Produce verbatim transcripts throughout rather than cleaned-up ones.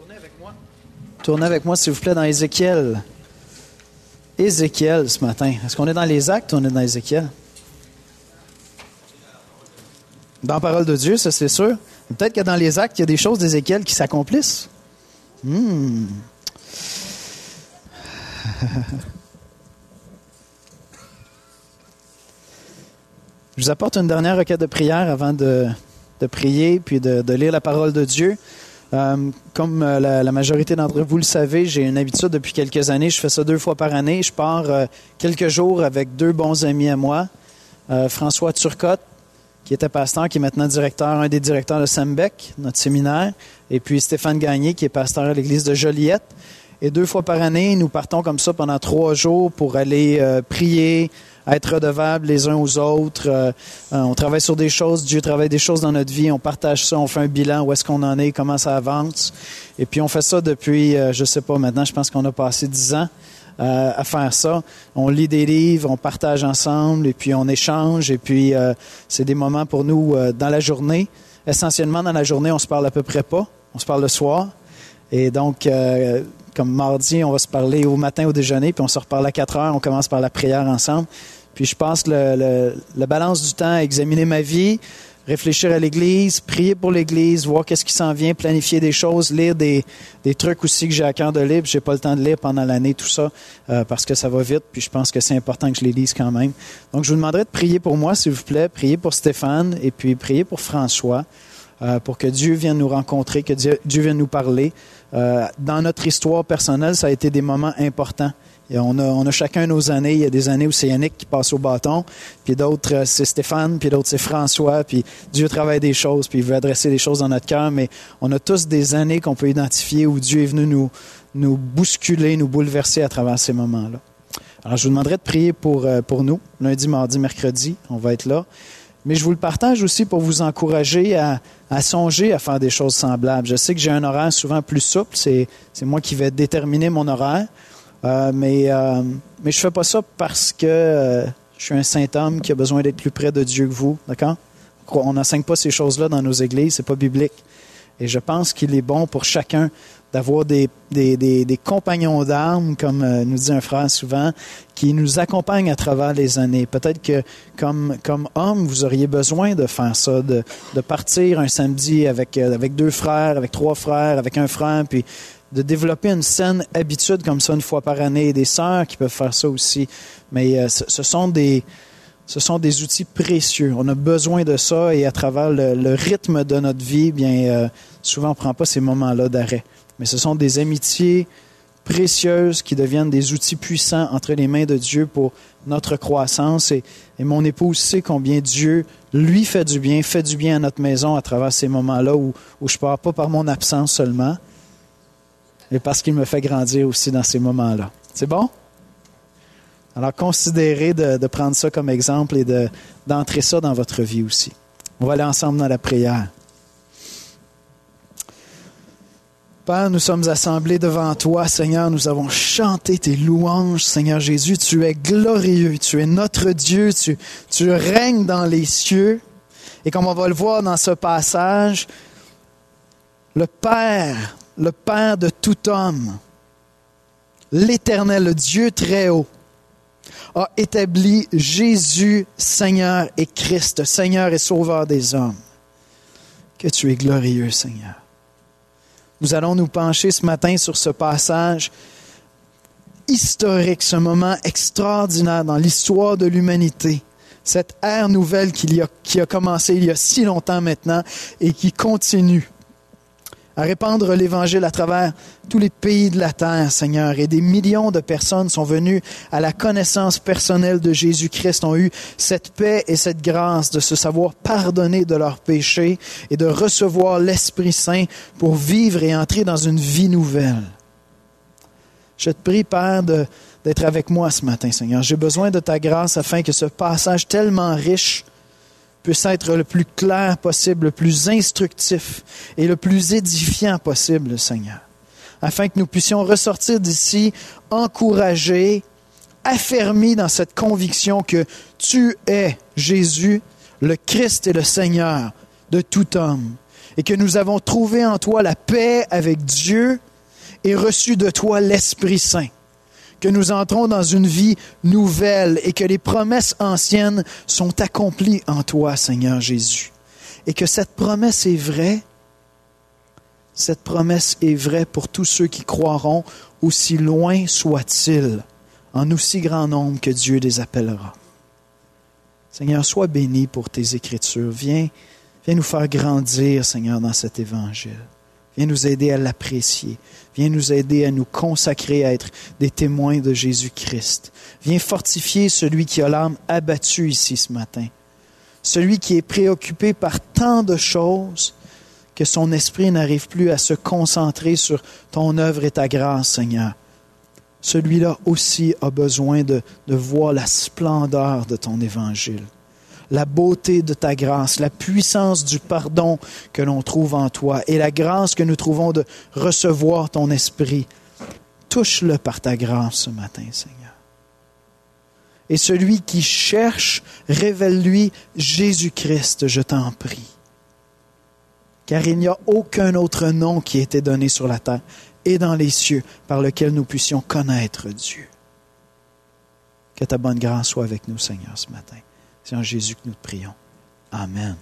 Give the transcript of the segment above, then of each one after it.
Tournez avec moi. Tournez avec moi, s'il vous plaît, dans Ézéchiel. Ézéchiel, ce matin. Est-ce qu'on est dans les Actes ou on est dans Ézéchiel? Dans la parole de Dieu, ça c'est sûr. Peut-être que dans les Actes, il y a des choses d'Ézéchiel qui s'accomplissent. Hmm. Je vous apporte une dernière requête de prière avant de, de prier puis de, de lire la parole de Dieu. Euh, comme euh, la, la majorité d'entre vous le savez, j'ai une habitude depuis quelques années. Je fais ça deux fois par année. Je pars euh, quelques jours avec deux bons amis à moi. Euh, François Turcotte, qui était pasteur, qui est maintenant directeur, un des directeurs de Sembec, notre séminaire. Et puis Stéphane Gagné, qui est pasteur à l'église de Joliette. Et deux fois par année, nous partons comme ça pendant trois jours pour aller euh, prier, être redevables les uns aux autres. Euh, on travaille sur des choses, Dieu travaille des choses dans notre vie, on partage ça, on fait un bilan, où est-ce qu'on en est, comment ça avance. Et puis on fait ça depuis, euh, je sais pas, maintenant je pense qu'on a passé dix ans euh, à faire ça. On lit des livres, on partage ensemble, et puis on échange, et puis euh, c'est des moments pour nous euh, dans la journée. Essentiellement, dans la journée, on se parle à peu près pas, on se parle le soir. Et donc, euh, comme mardi, on va se parler au matin au déjeuner, puis on se reparle à quatre heures, on commence par la prière ensemble. Puis je passe le, le, la balance du temps à examiner ma vie, réfléchir à l'Église, prier pour l'Église, voir qu'est-ce qui s'en vient, planifier des choses, lire des, des trucs aussi que j'ai à cœur de lire. J'ai pas le temps de lire pendant l'année, tout ça, euh, parce que ça va vite, puis je pense que c'est important que je les lise quand même. Donc, je vous demanderai de prier pour moi, s'il vous plaît, prier pour Stéphane, et puis prier pour François, euh, pour que Dieu vienne nous rencontrer, que Dieu, Dieu vienne nous parler. Euh, dans notre histoire personnelle, ça a été des moments importants. Et on, a, on a chacun nos années. Il y a des années où c'est Yannick qui passe au bâton, puis d'autres, c'est Stéphane, puis d'autres, c'est François, puis Dieu travaille des choses, puis il veut adresser des choses dans notre cœur, mais on a tous des années qu'on peut identifier où Dieu est venu nous, nous bousculer, nous bouleverser à travers ces moments-là. Alors, je vous demanderai de prier pour, pour nous, lundi, mardi, mercredi, on va être là. Mais je vous le partage aussi pour vous encourager à, à songer à faire des choses semblables. Je sais que j'ai un horaire souvent plus souple, c'est, c'est moi qui vais déterminer mon horaire, euh, mais, euh, mais je ne fais pas ça parce que euh, je suis un saint homme qui a besoin d'être plus près de Dieu que vous, d'accord? On n'enseigne pas ces choses-là dans nos églises, c'est pas biblique. Et je pense qu'il est bon pour chacun d'avoir des, des, des, des compagnons d'armes, comme euh, nous dit un frère souvent, qui nous accompagnent à travers les années. Peut-être que comme, comme homme, vous auriez besoin de faire ça, de, de partir un samedi avec, euh, avec deux frères, avec trois frères, avec un frère, puis de développer une saine habitude comme ça une fois par année. Des sœurs qui peuvent faire ça aussi. Mais euh, ce, ce sont des... Ce sont des outils précieux. On a besoin de ça et à travers le, le rythme de notre vie, bien euh, souvent on ne prend pas ces moments-là d'arrêt. Mais ce sont des amitiés précieuses qui deviennent des outils puissants entre les mains de Dieu pour notre croissance. Et, et mon épouse sait combien Dieu lui fait du bien, fait du bien à notre maison à travers ces moments-là où, où je ne pars pas par mon absence seulement, mais parce qu'il me fait grandir aussi dans ces moments-là. C'est bon? Alors, considérez de, de prendre ça comme exemple et de, d'entrer ça dans votre vie aussi. On va aller ensemble dans la prière. Père, nous sommes assemblés devant toi, Seigneur. Nous avons chanté tes louanges, Seigneur Jésus. Tu es glorieux, tu es notre Dieu, tu, tu règnes dans les cieux. Et comme on va le voir dans ce passage, le Père, le Père de tout homme, l'Éternel, le Dieu très haut, a établi Jésus, Seigneur et Christ, Seigneur et Sauveur des hommes. Que tu es glorieux, Seigneur. Nous allons nous pencher ce matin sur ce passage historique, ce moment extraordinaire dans l'histoire de l'humanité. Cette ère nouvelle qui a, qui a commencé il y a si longtemps maintenant et qui continue à répandre l'Évangile à travers tous les pays de la terre, Seigneur. Et des millions de personnes sont venues à la connaissance personnelle de Jésus-Christ, ont eu cette paix et cette grâce de se savoir pardonner de leurs péchés et de recevoir l'Esprit Saint pour vivre et entrer dans une vie nouvelle. Je te prie, Père, de, d'être avec moi ce matin, Seigneur. J'ai besoin de ta grâce afin que ce passage tellement riche puisse être le plus clair possible, le plus instructif et le plus édifiant possible, Seigneur, afin que nous puissions ressortir d'ici encouragés, affermis dans cette conviction que tu es, Jésus, le Christ et le Seigneur de tout homme, et que nous avons trouvé en toi la paix avec Dieu et reçu de toi l'Esprit Saint, que nous entrons dans une vie nouvelle et que les promesses anciennes sont accomplies en toi, Seigneur Jésus. Et que cette promesse est vraie, cette promesse est vraie pour tous ceux qui croiront, aussi loin soit-il, en aussi grand nombre que Dieu les appellera. Seigneur, sois béni pour tes Écritures. Viens, viens nous faire grandir, Seigneur, dans cet Évangile. Viens nous aider à l'apprécier. Viens nous aider à nous consacrer à être des témoins de Jésus-Christ. Viens fortifier celui qui a l'âme abattue ici ce matin. Celui qui est préoccupé par tant de choses que son esprit n'arrive plus à se concentrer sur ton œuvre et ta grâce, Seigneur. Celui-là aussi a besoin de, de voir la splendeur de ton Évangile, la beauté de ta grâce, la puissance du pardon que l'on trouve en toi et la grâce que nous trouvons de recevoir ton Esprit. Touche-le par ta grâce ce matin, Seigneur. Et celui qui cherche, révèle-lui Jésus-Christ, je t'en prie. Car il n'y a aucun autre nom qui ait été donné sur la terre et dans les cieux par lequel nous puissions connaître Dieu. Que ta bonne grâce soit avec nous, Seigneur, ce matin. C'est en Jésus que nous te prions. Amen.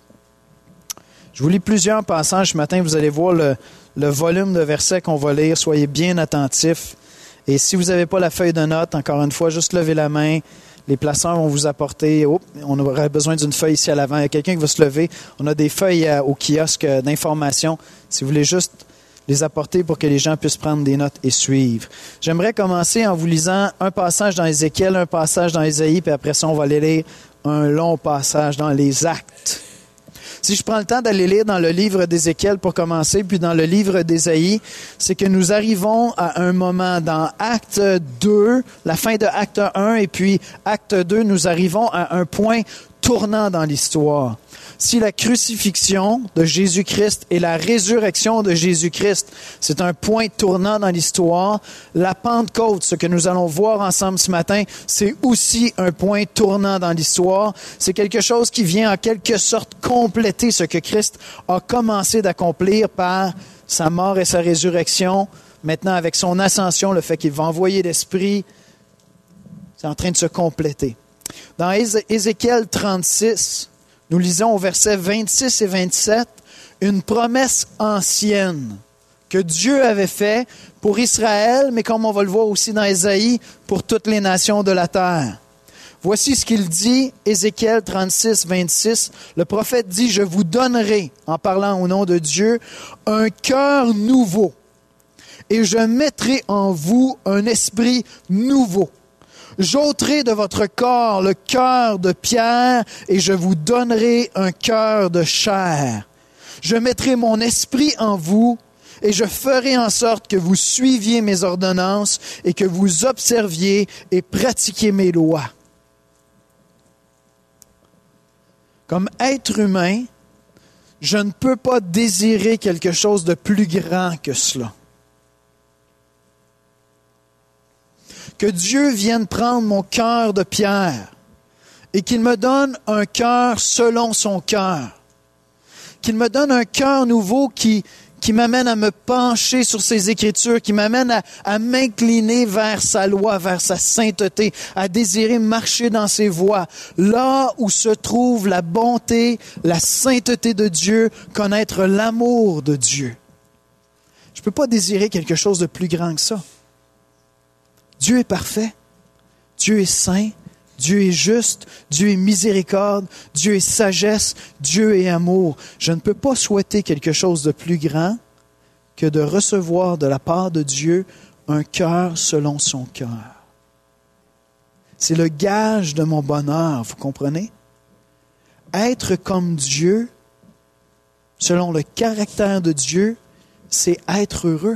Je vous lis plusieurs passages ce matin. Vous allez voir le, le volume de versets qu'on va lire. Soyez bien attentifs. Et si vous n'avez pas la feuille de notes, encore une fois, juste levez la main. Les placeurs vont vous apporter. Oh, on aurait besoin d'une feuille ici à l'avant. Il y a quelqu'un qui va se lever. On a des feuilles euh, au kiosque d'information. Si vous voulez juste les apporter pour que les gens puissent prendre des notes et suivre. J'aimerais commencer en vous lisant un passage dans Ézéchiel, un passage dans Ésaïe, puis après ça, on va aller lire un long passage dans les Actes. Si je prends le temps d'aller lire dans le livre d'Ézéchiel pour commencer, puis dans le livre d'Ésaïe, c'est que nous arrivons à un moment dans Acte deux, la fin de Acte un, et puis Acte deux, nous arrivons à un point tournant dans l'histoire. Si la crucifixion de Jésus-Christ et la résurrection de Jésus-Christ, c'est un point tournant dans l'histoire, la Pentecôte, ce que nous allons voir ensemble ce matin, c'est aussi un point tournant dans l'histoire. C'est quelque chose qui vient en quelque sorte compléter ce que Christ a commencé d'accomplir par sa mort et sa résurrection. Maintenant, avec son ascension, le fait qu'il va envoyer l'Esprit, c'est en train de se compléter. Dans Ézéchiel trente-six, nous lisons au verset vingt-six et vingt-sept une promesse ancienne que Dieu avait faite pour Israël, mais comme on va le voir aussi dans Ésaïe, pour toutes les nations de la terre. Voici ce qu'il dit, Ézéchiel trente-six, vingt-six. Le prophète dit, « Je vous donnerai, en parlant au nom de Dieu, un cœur nouveau, et je mettrai en vous un esprit nouveau. J'ôterai de votre corps le cœur de pierre et je vous donnerai un cœur de chair. Je mettrai mon esprit en vous et je ferai en sorte que vous suiviez mes ordonnances et que vous observiez et pratiquiez mes lois. » Comme être humain, je ne peux pas désirer quelque chose de plus grand que cela. Que Dieu vienne prendre mon cœur de pierre et qu'il me donne un cœur selon son cœur. Qu'il me donne un cœur nouveau qui, qui m'amène à me pencher sur ses Écritures, qui m'amène à, à m'incliner vers sa loi, vers sa sainteté, à désirer marcher dans ses voies. Là où se trouve la bonté, la sainteté de Dieu, connaître l'amour de Dieu. Je ne peux pas désirer quelque chose de plus grand que ça. Dieu est parfait, Dieu est saint, Dieu est juste, Dieu est miséricorde, Dieu est sagesse, Dieu est amour. Je ne peux pas souhaiter quelque chose de plus grand que de recevoir de la part de Dieu un cœur selon son cœur. C'est le gage de mon bonheur, vous comprenez? Être comme Dieu, selon le caractère de Dieu, c'est être heureux.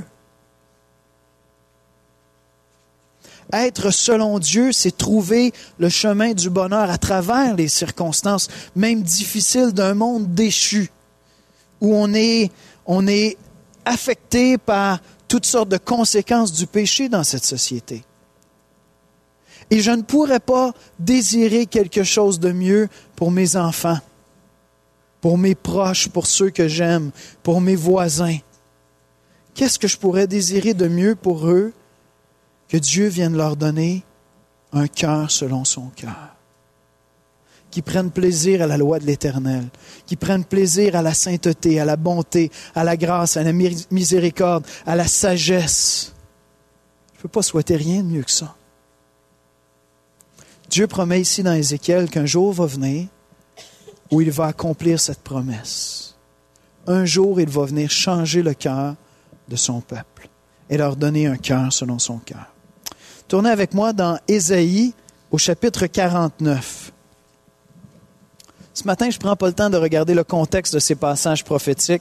Être selon Dieu, c'est trouver le chemin du bonheur à travers les circonstances, même difficiles d'un monde déchu, où on est, on est affecté par toutes sortes de conséquences du péché dans cette société. Et je ne pourrais pas désirer quelque chose de mieux pour mes enfants, pour mes proches, pour ceux que j'aime, pour mes voisins. Qu'est-ce que je pourrais désirer de mieux pour eux que Dieu vienne leur donner un cœur selon son cœur? Qui prennent plaisir à la loi de l'Éternel, qui prennent plaisir à la sainteté, à la bonté, à la grâce, à la miséricorde, à la sagesse. Je ne peux pas souhaiter rien de mieux que ça. Dieu promet ici dans Ézéchiel qu'un jour va venir où il va accomplir cette promesse. Un jour, il va venir changer le cœur de son peuple et leur donner un cœur selon son cœur. Tournez avec moi dans Ésaïe au chapitre quarante-neuf. Ce matin, je ne prends pas le temps de regarder le contexte de ces passages prophétiques.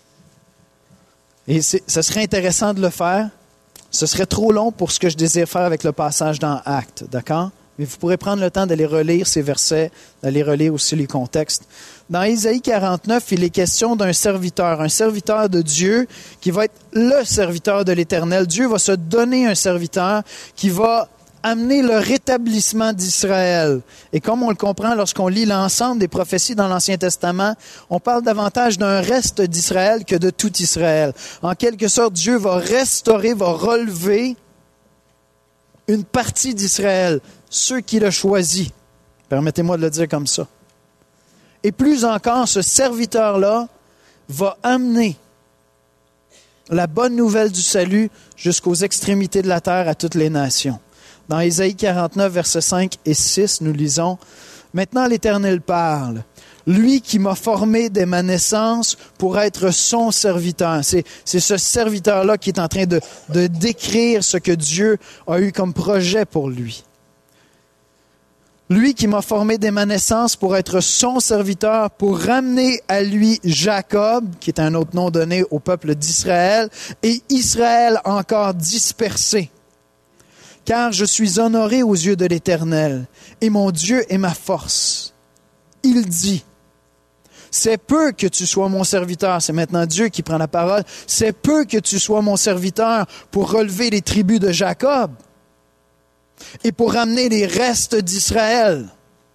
Et c'est, ce serait intéressant de le faire. Ce serait trop long pour ce que je désire faire avec le passage dans Actes, d'accord? Mais vous pourrez prendre le temps d'aller relire ces versets, d'aller relire aussi les contextes. Dans Ésaïe quarante-neuf, il est question d'un serviteur, un serviteur de Dieu qui va être le serviteur de l'Éternel. Dieu va se donner un serviteur qui va amener le rétablissement d'Israël. Et comme on le comprend lorsqu'on lit l'ensemble des prophéties dans l'Ancien Testament, on parle davantage d'un reste d'Israël que de tout Israël. En quelque sorte, Dieu va restaurer, va relever une partie d'Israël, ceux qu'il a choisis. Permettez-moi de le dire comme ça. Et plus encore, ce serviteur-là va amener la bonne nouvelle du salut jusqu'aux extrémités de la terre à toutes les nations. Dans Ésaïe quarante-neuf, versets cinq et six, nous lisons « Maintenant l'Éternel parle, lui qui m'a formé dès ma naissance pour être son serviteur. » C'est, c'est ce serviteur-là qui est en train de, de décrire ce que Dieu a eu comme projet pour lui. Lui qui m'a formé dès ma naissance pour être son serviteur, pour ramener à lui Jacob, qui est un autre nom donné au peuple d'Israël, et Israël encore dispersé. Car je suis honoré aux yeux de l'Éternel, et mon Dieu est ma force. Il dit, c'est peu que tu sois mon serviteur, c'est maintenant Dieu qui prend la parole, c'est peu que tu sois mon serviteur pour relever les tribus de Jacob et pour ramener les restes d'Israël.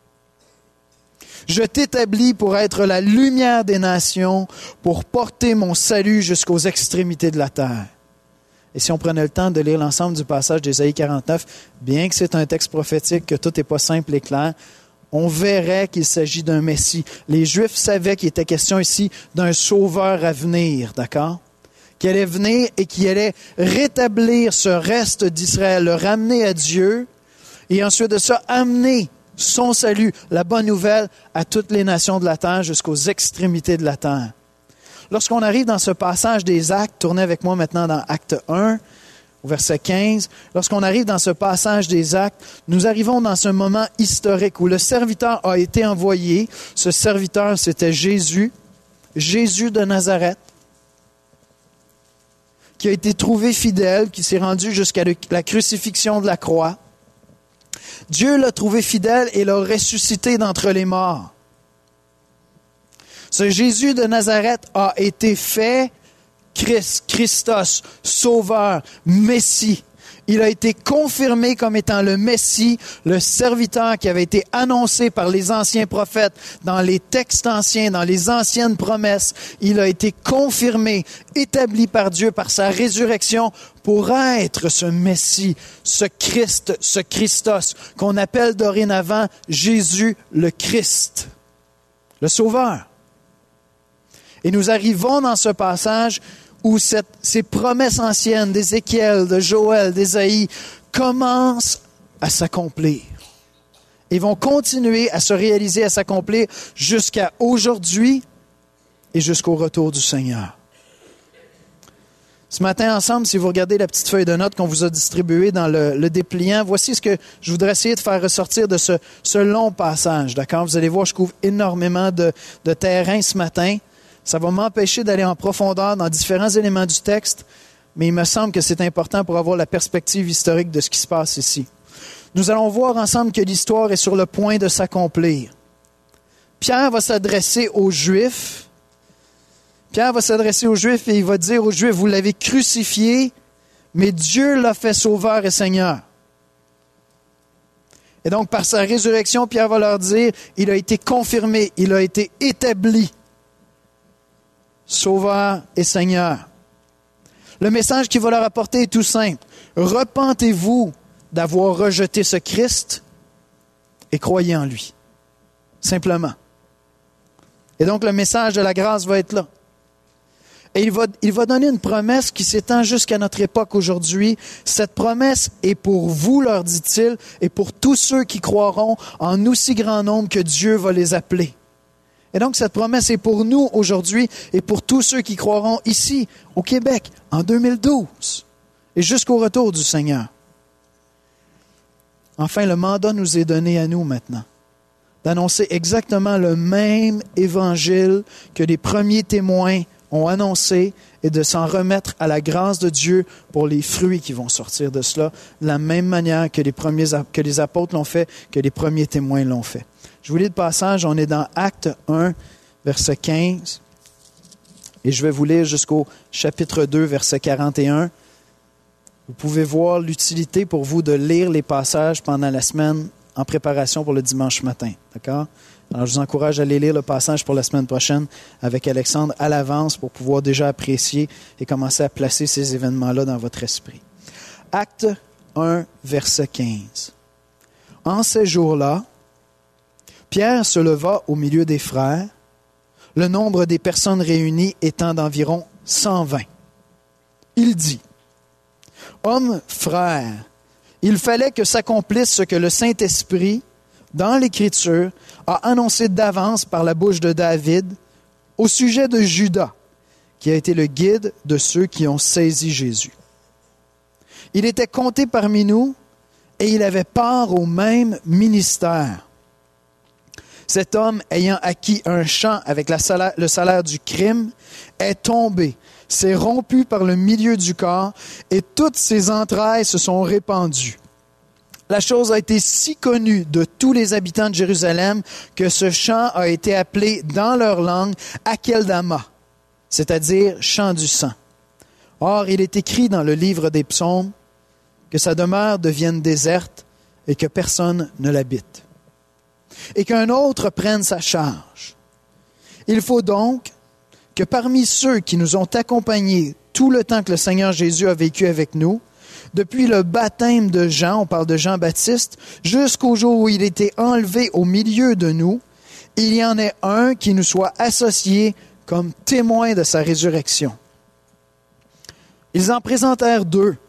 Je t'établis pour être la lumière des nations, pour porter mon salut jusqu'aux extrémités de la terre. Et si on prenait le temps de lire l'ensemble du passage d'Ésaïe quarante-neuf, bien que c'est un texte prophétique, que tout n'est pas simple et clair, on verrait qu'il s'agit d'un Messie. Les Juifs savaient qu'il était question ici d'un sauveur à venir, d'accord? Qui allait venir et qui allait rétablir ce reste d'Israël, le ramener à Dieu, et ensuite de ça, amener son salut, la bonne nouvelle, à toutes les nations de la terre, jusqu'aux extrémités de la terre. Lorsqu'on arrive dans ce passage des Actes, tournez avec moi maintenant dans Acte un, au verset quinze. Lorsqu'on arrive dans ce passage des Actes, nous arrivons dans ce moment historique où le serviteur a été envoyé. Ce serviteur, c'était Jésus, Jésus de Nazareth, qui a été trouvé fidèle, qui s'est rendu jusqu'à la crucifixion de la croix. Dieu l'a trouvé fidèle et l'a ressuscité d'entre les morts. Ce Jésus de Nazareth a été fait Christ, Christos, Sauveur, Messie. Il a été confirmé comme étant le Messie, le serviteur qui avait été annoncé par les anciens prophètes dans les textes anciens, dans les anciennes promesses. Il a été confirmé, établi par Dieu par sa résurrection pour être ce Messie, ce Christ, ce Christos, qu'on appelle dorénavant Jésus le Christ, le Sauveur. Et nous arrivons dans ce passage où cette, ces promesses anciennes d'Ézéchiel, de Joël, d'Ésaïe commencent à s'accomplir. Et vont continuer à se réaliser, à s'accomplir jusqu'à aujourd'hui et jusqu'au retour du Seigneur. Ce matin, ensemble, si vous regardez la petite feuille de notes qu'on vous a distribuée dans le, le dépliant, voici ce que je voudrais essayer de faire ressortir de ce, ce long passage. D'accord? Vous allez voir, je couvre énormément de, de terrain ce matin. Ça va m'empêcher d'aller en profondeur dans différents éléments du texte, mais il me semble que c'est important pour avoir la perspective historique de ce qui se passe ici. Nous allons voir ensemble que l'histoire est sur le point de s'accomplir. Pierre va s'adresser aux Juifs. Pierre va s'adresser aux Juifs et il va dire aux Juifs, vous l'avez crucifié, mais Dieu l'a fait sauveur et Seigneur. Et donc, par sa résurrection, Pierre va leur dire, il a été confirmé, il a été établi Sauveur et Seigneur. Le message qu'il va leur apporter est tout simple. Repentez-vous d'avoir rejeté ce Christ et croyez en lui. Simplement. Et donc le message de la grâce va être là. Et il va, il va donner une promesse qui s'étend jusqu'à notre époque aujourd'hui. Cette promesse est pour vous, leur dit-il, et pour tous ceux qui croiront en aussi grand nombre que Dieu va les appeler. Et donc cette promesse est pour nous aujourd'hui et pour tous ceux qui croiront ici, au Québec, en deux mille douze, et jusqu'au retour du Seigneur. Enfin, le mandat nous est donné à nous maintenant, d'annoncer exactement le même évangile que les premiers témoins ont annoncé et de s'en remettre à la grâce de Dieu pour les fruits qui vont sortir de cela, de la même manière que les, premiers, que les apôtres l'ont fait, que les premiers témoins l'ont fait. Je vous lis le passage, on est dans Actes un, verset quinze, et je vais vous lire jusqu'au chapitre deux, verset quarante et un. Vous pouvez voir l'utilité pour vous de lire les passages pendant la semaine en préparation pour le dimanche matin, d'accord? Alors, je vous encourage à aller lire le passage pour la semaine prochaine avec Alexandre à l'avance pour pouvoir déjà apprécier et commencer à placer ces événements-là dans votre esprit. Acte un, verset quinze. En ces jours-là, Pierre se leva au milieu des frères, le nombre des personnes réunies étant d'environ cent vingt. Il dit, « Hommes, frères, il fallait que s'accomplisse ce que le Saint-Esprit, dans l'Écriture, a annoncé d'avance par la bouche de David au sujet de Judas, qui a été le guide de ceux qui ont saisi Jésus. Il était compté parmi nous et il avait part au même ministère. Cet homme, ayant acquis un champ avec la salaire, le salaire du crime, est tombé, s'est rompu par le milieu du corps et toutes ses entrailles se sont répandues. La chose a été si connue de tous les habitants de Jérusalem que ce chant a été appelé dans leur langue Akeldama, c'est-à-dire chant du sang. Or, il est écrit dans le livre des psaumes que sa demeure devienne déserte et que personne ne l'habite, et qu'un autre prenne sa charge. Il faut donc que parmi ceux qui nous ont accompagnés tout le temps que le Seigneur Jésus a vécu avec nous, depuis le baptême de Jean, on parle de Jean-Baptiste, jusqu'au jour où il était enlevé au milieu de nous, il y en ait un qui nous soit associé comme témoin de sa résurrection. » Ils en présentèrent deux.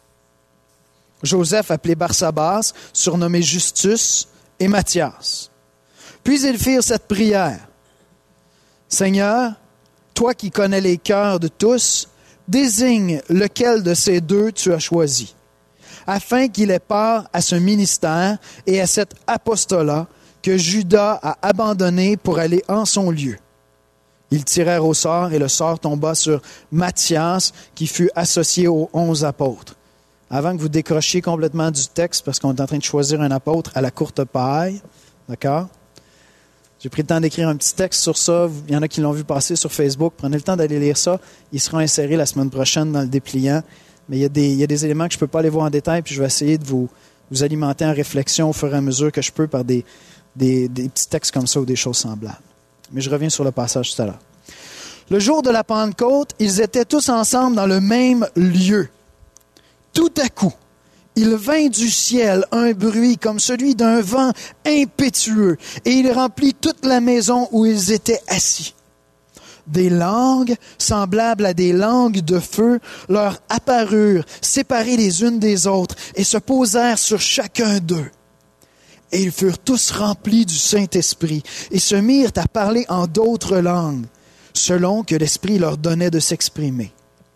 Joseph, appelé Barsabas, surnommé Justus, et Matthias. Puis ils firent cette prière. « Seigneur, toi qui connais les cœurs de tous, désigne lequel de ces deux tu as choisi, afin qu'il ait part à ce ministère et à cet apostolat que Judas a abandonné pour aller en son lieu. » Ils tirèrent au sort et le sort tomba sur Matthias, qui fut associé aux onze apôtres. Avant que vous décrochiez complètement du texte, parce qu'on est en train de choisir un apôtre à la courte paille, d'accord? J'ai pris le temps d'écrire un petit texte sur ça. Il y en a qui l'ont vu passer sur Facebook. Prenez le temps d'aller lire ça. Il sera inséré la semaine prochaine dans le dépliant. Mais il y a des, il y a des éléments que je ne peux pas aller voir en détail, puis je vais essayer de vous, vous alimenter en réflexion au fur et à mesure que je peux par des, des, des petits textes comme ça ou des choses semblables. Mais je reviens sur le passage tout à l'heure. Le jour de la Pentecôte, ils étaient tous ensemble dans le même lieu. Tout à coup, il vint du ciel un bruit comme celui d'un vent impétueux, et il remplit toute la maison où ils étaient assis. Des langues, semblables à des langues de feu, leur apparurent, séparées les unes des autres, et se posèrent sur chacun d'eux. Et ils furent tous remplis du Saint-Esprit, et se mirent à parler en d'autres langues, selon que l'Esprit leur donnait de s'exprimer.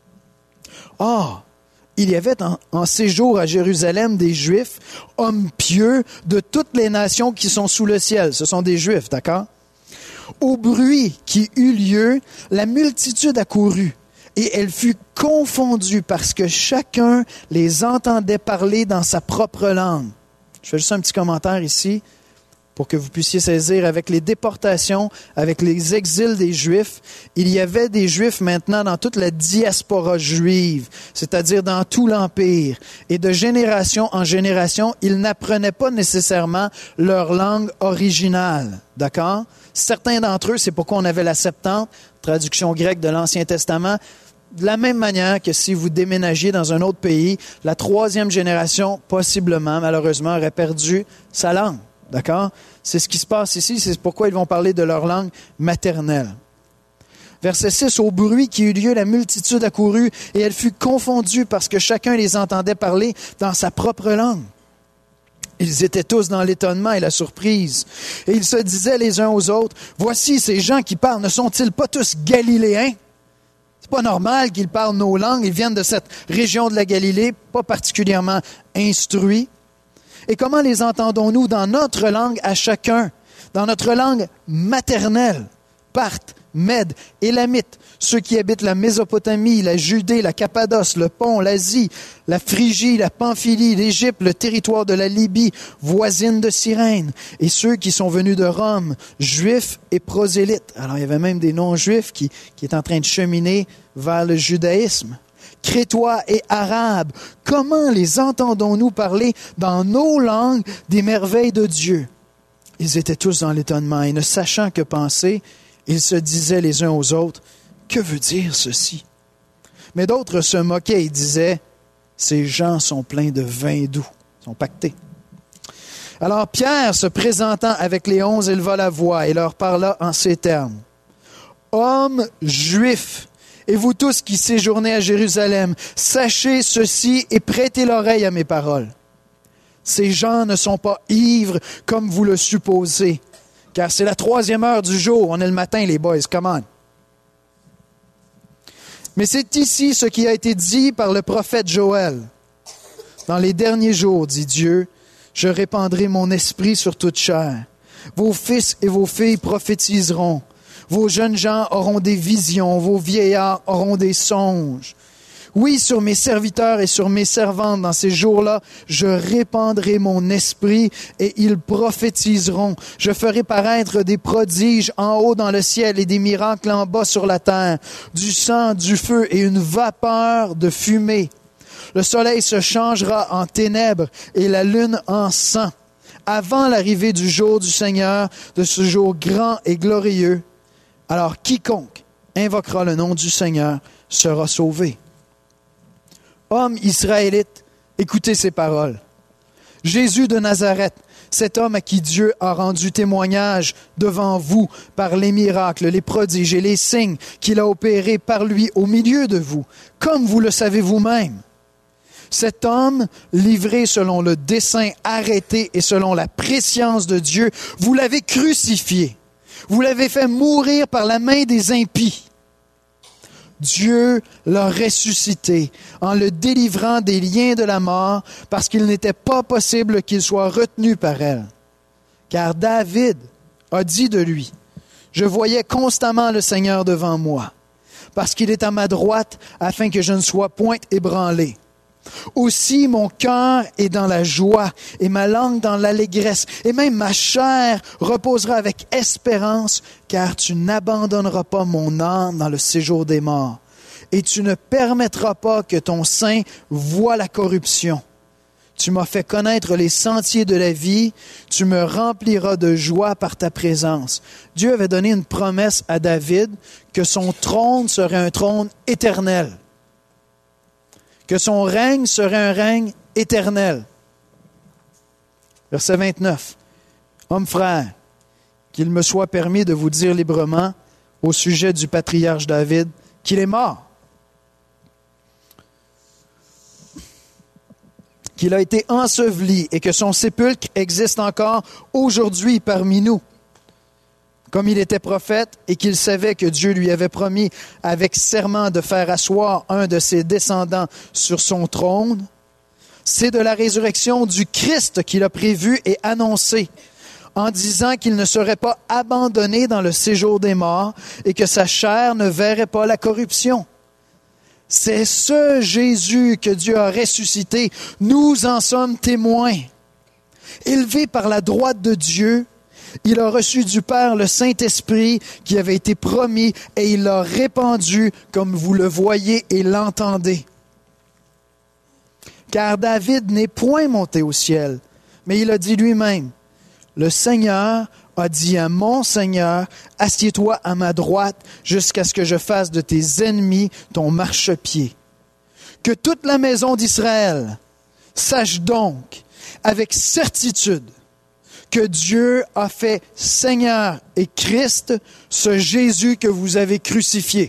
Or, il y avait en, en séjour à Jérusalem des Juifs, hommes pieux de toutes les nations qui sont sous le ciel. Ce sont des Juifs, d'accord? Au bruit qui eut lieu, la multitude accourut, et elle fut confondue parce que chacun les entendait parler dans sa propre langue. Je fais juste un petit commentaire ici. pour que vous puissiez saisir, avec les déportations, avec les exils des Juifs, il y avait des Juifs maintenant dans toute la diaspora juive, c'est-à-dire dans tout l'Empire. Et de génération en génération, ils n'apprenaient pas nécessairement leur langue originale. D'accord? Certains d'entre eux, c'est pourquoi on avait la Septante, traduction grecque de l'Ancien Testament. De la même manière que si vous déménagiez dans un autre pays, la troisième génération, possiblement, malheureusement, aurait perdu sa langue. D'accord? C'est ce qui se passe ici, c'est pourquoi ils vont parler de leur langue maternelle. Verset six, « Au bruit qui eut lieu, la multitude accourut, et elle fut confondue parce que chacun les entendait parler dans sa propre langue. Ils étaient tous dans l'étonnement et la surprise. Et ils se disaient les uns aux autres, « Voici ces gens qui parlent, ne sont-ils pas tous Galiléens? C'est pas normal qu'ils parlent nos langues, ils viennent de cette région de la Galilée, pas particulièrement instruits. Et comment les entendons-nous dans notre langue à chacun, dans notre langue maternelle? Parthes, Mèdes, Élamites, ceux qui habitent la Mésopotamie, la Judée, la Cappadoce, le Pont, l'Asie, la Phrygie, la Pamphylie, l'Égypte, le territoire de la Libye, voisine de Cyrène, et ceux qui sont venus de Rome, juifs et prosélytes. » Alors il y avait même des non-juifs qui, qui étaient en train de cheminer vers le judaïsme. Crétois et Arabes, comment les entendons-nous parler dans nos langues des merveilles de Dieu? Ils étaient tous dans l'étonnement et ne sachant que penser, ils se disaient les uns aux autres, « Que veut dire ceci? » Mais d'autres se moquaient et disaient, « Ces gens sont pleins de vin doux, sont pactés. » Alors Pierre, se présentant avec les onze, éleva la voix et leur parla en ces termes. « Hommes juifs, et vous tous qui séjournez à Jérusalem, sachez ceci et prêtez l'oreille à mes paroles. Ces gens ne sont pas ivres comme vous le supposez, car c'est la troisième heure du jour. On est le matin, les boys, come on. Mais c'est ici ce qui a été dit par le prophète Joël. Dans les derniers jours, dit Dieu, je répandrai mon esprit sur toute chair. Vos fils et vos filles prophétiseront. Vos jeunes gens auront des visions, vos vieillards auront des songes. Oui, sur mes serviteurs et sur mes servantes, dans ces jours-là, je répandrai mon esprit et ils prophétiseront. Je ferai paraître des prodiges en haut dans le ciel et des miracles en bas sur la terre, du sang, du feu et une vapeur de fumée. Le soleil se changera en ténèbres et la lune en sang, avant l'arrivée du jour du Seigneur, de ce jour grand et glorieux. Alors quiconque invoquera le nom du Seigneur sera sauvé. Hommes israélites, écoutez ces paroles. Jésus de Nazareth, cet homme à qui Dieu a rendu témoignage devant vous par les miracles, les prodiges et les signes qu'il a opérés par lui au milieu de vous, comme vous le savez vous-même. Cet homme, livré selon le dessein arrêté et selon la prescience de Dieu, vous l'avez crucifié. Vous l'avez fait mourir par la main des impies. Dieu l'a ressuscité en le délivrant des liens de la mort parce qu'il n'était pas possible qu'il soit retenu par elle. Car David a dit de lui, « Je voyais constamment le Seigneur devant moi, parce qu'il est à ma droite afin que je ne sois point ébranlé. Aussi mon cœur est dans la joie et ma langue dans l'allégresse, et même ma chair reposera avec espérance, car tu n'abandonneras pas mon âme dans le séjour des morts, et tu ne permettras pas que ton sein voie la corruption. Tu m'as fait connaître les sentiers de la vie, tu me rempliras de joie par ta présence. » Dieu avait donné une promesse à David que son trône serait un trône éternel, que son règne serait un règne éternel. Verset vingt-neuf. « Hommes frères, qu'il me soit permis de vous dire librement au sujet du patriarche David qu'il est mort, qu'il a été enseveli et que son sépulcre existe encore aujourd'hui parmi nous. Comme il était prophète et qu'il savait que Dieu lui avait promis avec serment de faire asseoir un de ses descendants sur son trône, c'est de la résurrection du Christ qu'il a prévu et annoncé, en disant qu'il ne serait pas abandonné dans le séjour des morts et que sa chair ne verrait pas la corruption. C'est ce Jésus que Dieu a ressuscité. Nous en sommes témoins. Élevé par la droite de Dieu, Il a reçu du Père le Saint-Esprit qui avait été promis et il l'a répandu comme vous le voyez et l'entendez. Car David n'est point monté au ciel, mais il a dit lui-même, « Le Seigneur a dit à mon Seigneur, assieds-toi à ma droite jusqu'à ce que je fasse de tes ennemis ton marchepied. » Que toute la maison d'Israël sache donc avec certitude que Dieu a fait Seigneur et Christ ce Jésus que vous avez crucifié.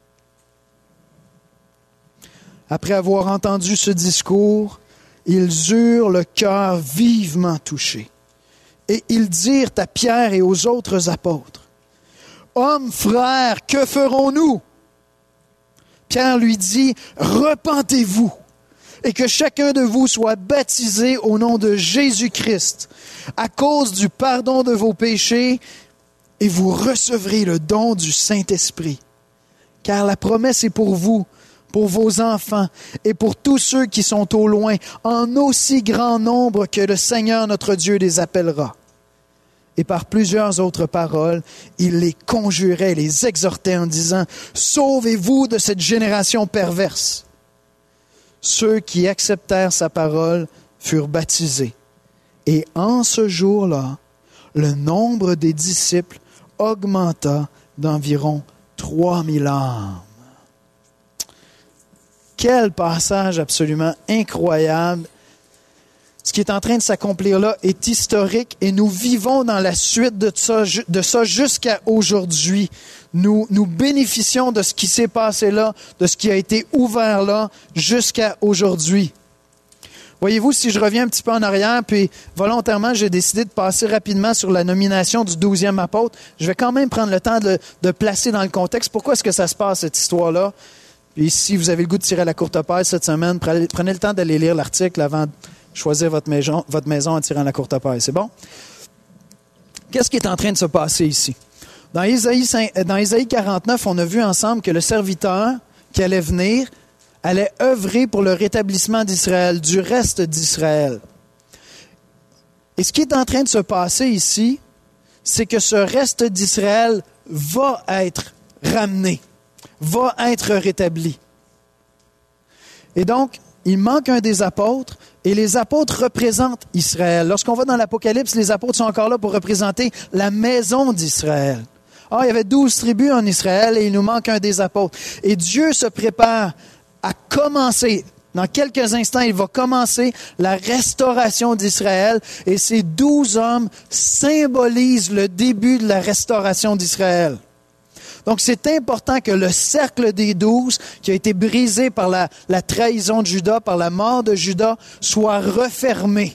Après avoir entendu ce discours, ils eurent le cœur vivement touché. Et ils dirent à Pierre et aux autres apôtres, « Hommes, frères, que ferons-nous? » Pierre lui dit, « Repentez-vous, et que chacun de vous soit baptisé au nom de Jésus-Christ, à cause du pardon de vos péchés, et vous recevrez le don du Saint-Esprit. Car la promesse est pour vous, pour vos enfants et pour tous ceux qui sont au loin, en aussi grand nombre que le Seigneur notre Dieu les appellera. » Et par plusieurs autres paroles, il les conjurait, les exhortait en disant, « Sauvez-vous de cette génération perverse. » Ceux qui acceptèrent sa parole furent baptisés. Et en ce jour-là, le nombre des disciples augmenta d'environ trois mille âmes. Quel passage absolument incroyable. Ce qui est en train de s'accomplir là est historique et nous vivons dans la suite de ça, de ça jusqu'à aujourd'hui. Nous, nous bénéficions de ce qui s'est passé là, de ce qui a été ouvert là jusqu'à aujourd'hui. Voyez-vous, si je reviens un petit peu en arrière, puis volontairement, j'ai décidé de passer rapidement sur la nomination du douzième apôtre, je vais quand même prendre le temps de, de placer dans le contexte pourquoi est-ce que ça se passe, cette histoire-là. Puis si vous avez le goût de tirer à la courte paille cette semaine, prenez, prenez le temps d'aller lire l'article avant de choisir votre maison, votre maison en tirant la courte paille. C'est bon? Qu'est-ce qui est en train de se passer ici? Dans Ésaïe, dans Ésaïe quarante-neuf, on a vu ensemble que le serviteur qui allait venir allait œuvrer pour le rétablissement d'Israël, du reste d'Israël. Et ce qui est en train de se passer ici, c'est que ce reste d'Israël va être ramené, va être rétabli. Et donc, il manque un des apôtres, et les apôtres représentent Israël. Lorsqu'on va dans l'Apocalypse, les apôtres sont encore là pour représenter la maison d'Israël. Ah, il y avait douze tribus en Israël, et il nous manque un des apôtres. Et Dieu se prépare à commencer, dans quelques instants, il va commencer la restauration d'Israël, et ces douze hommes symbolisent le début de la restauration d'Israël. Donc, c'est important que le cercle des douze, qui a été brisé par la, la trahison de Judas, par la mort de Judas, soit refermé.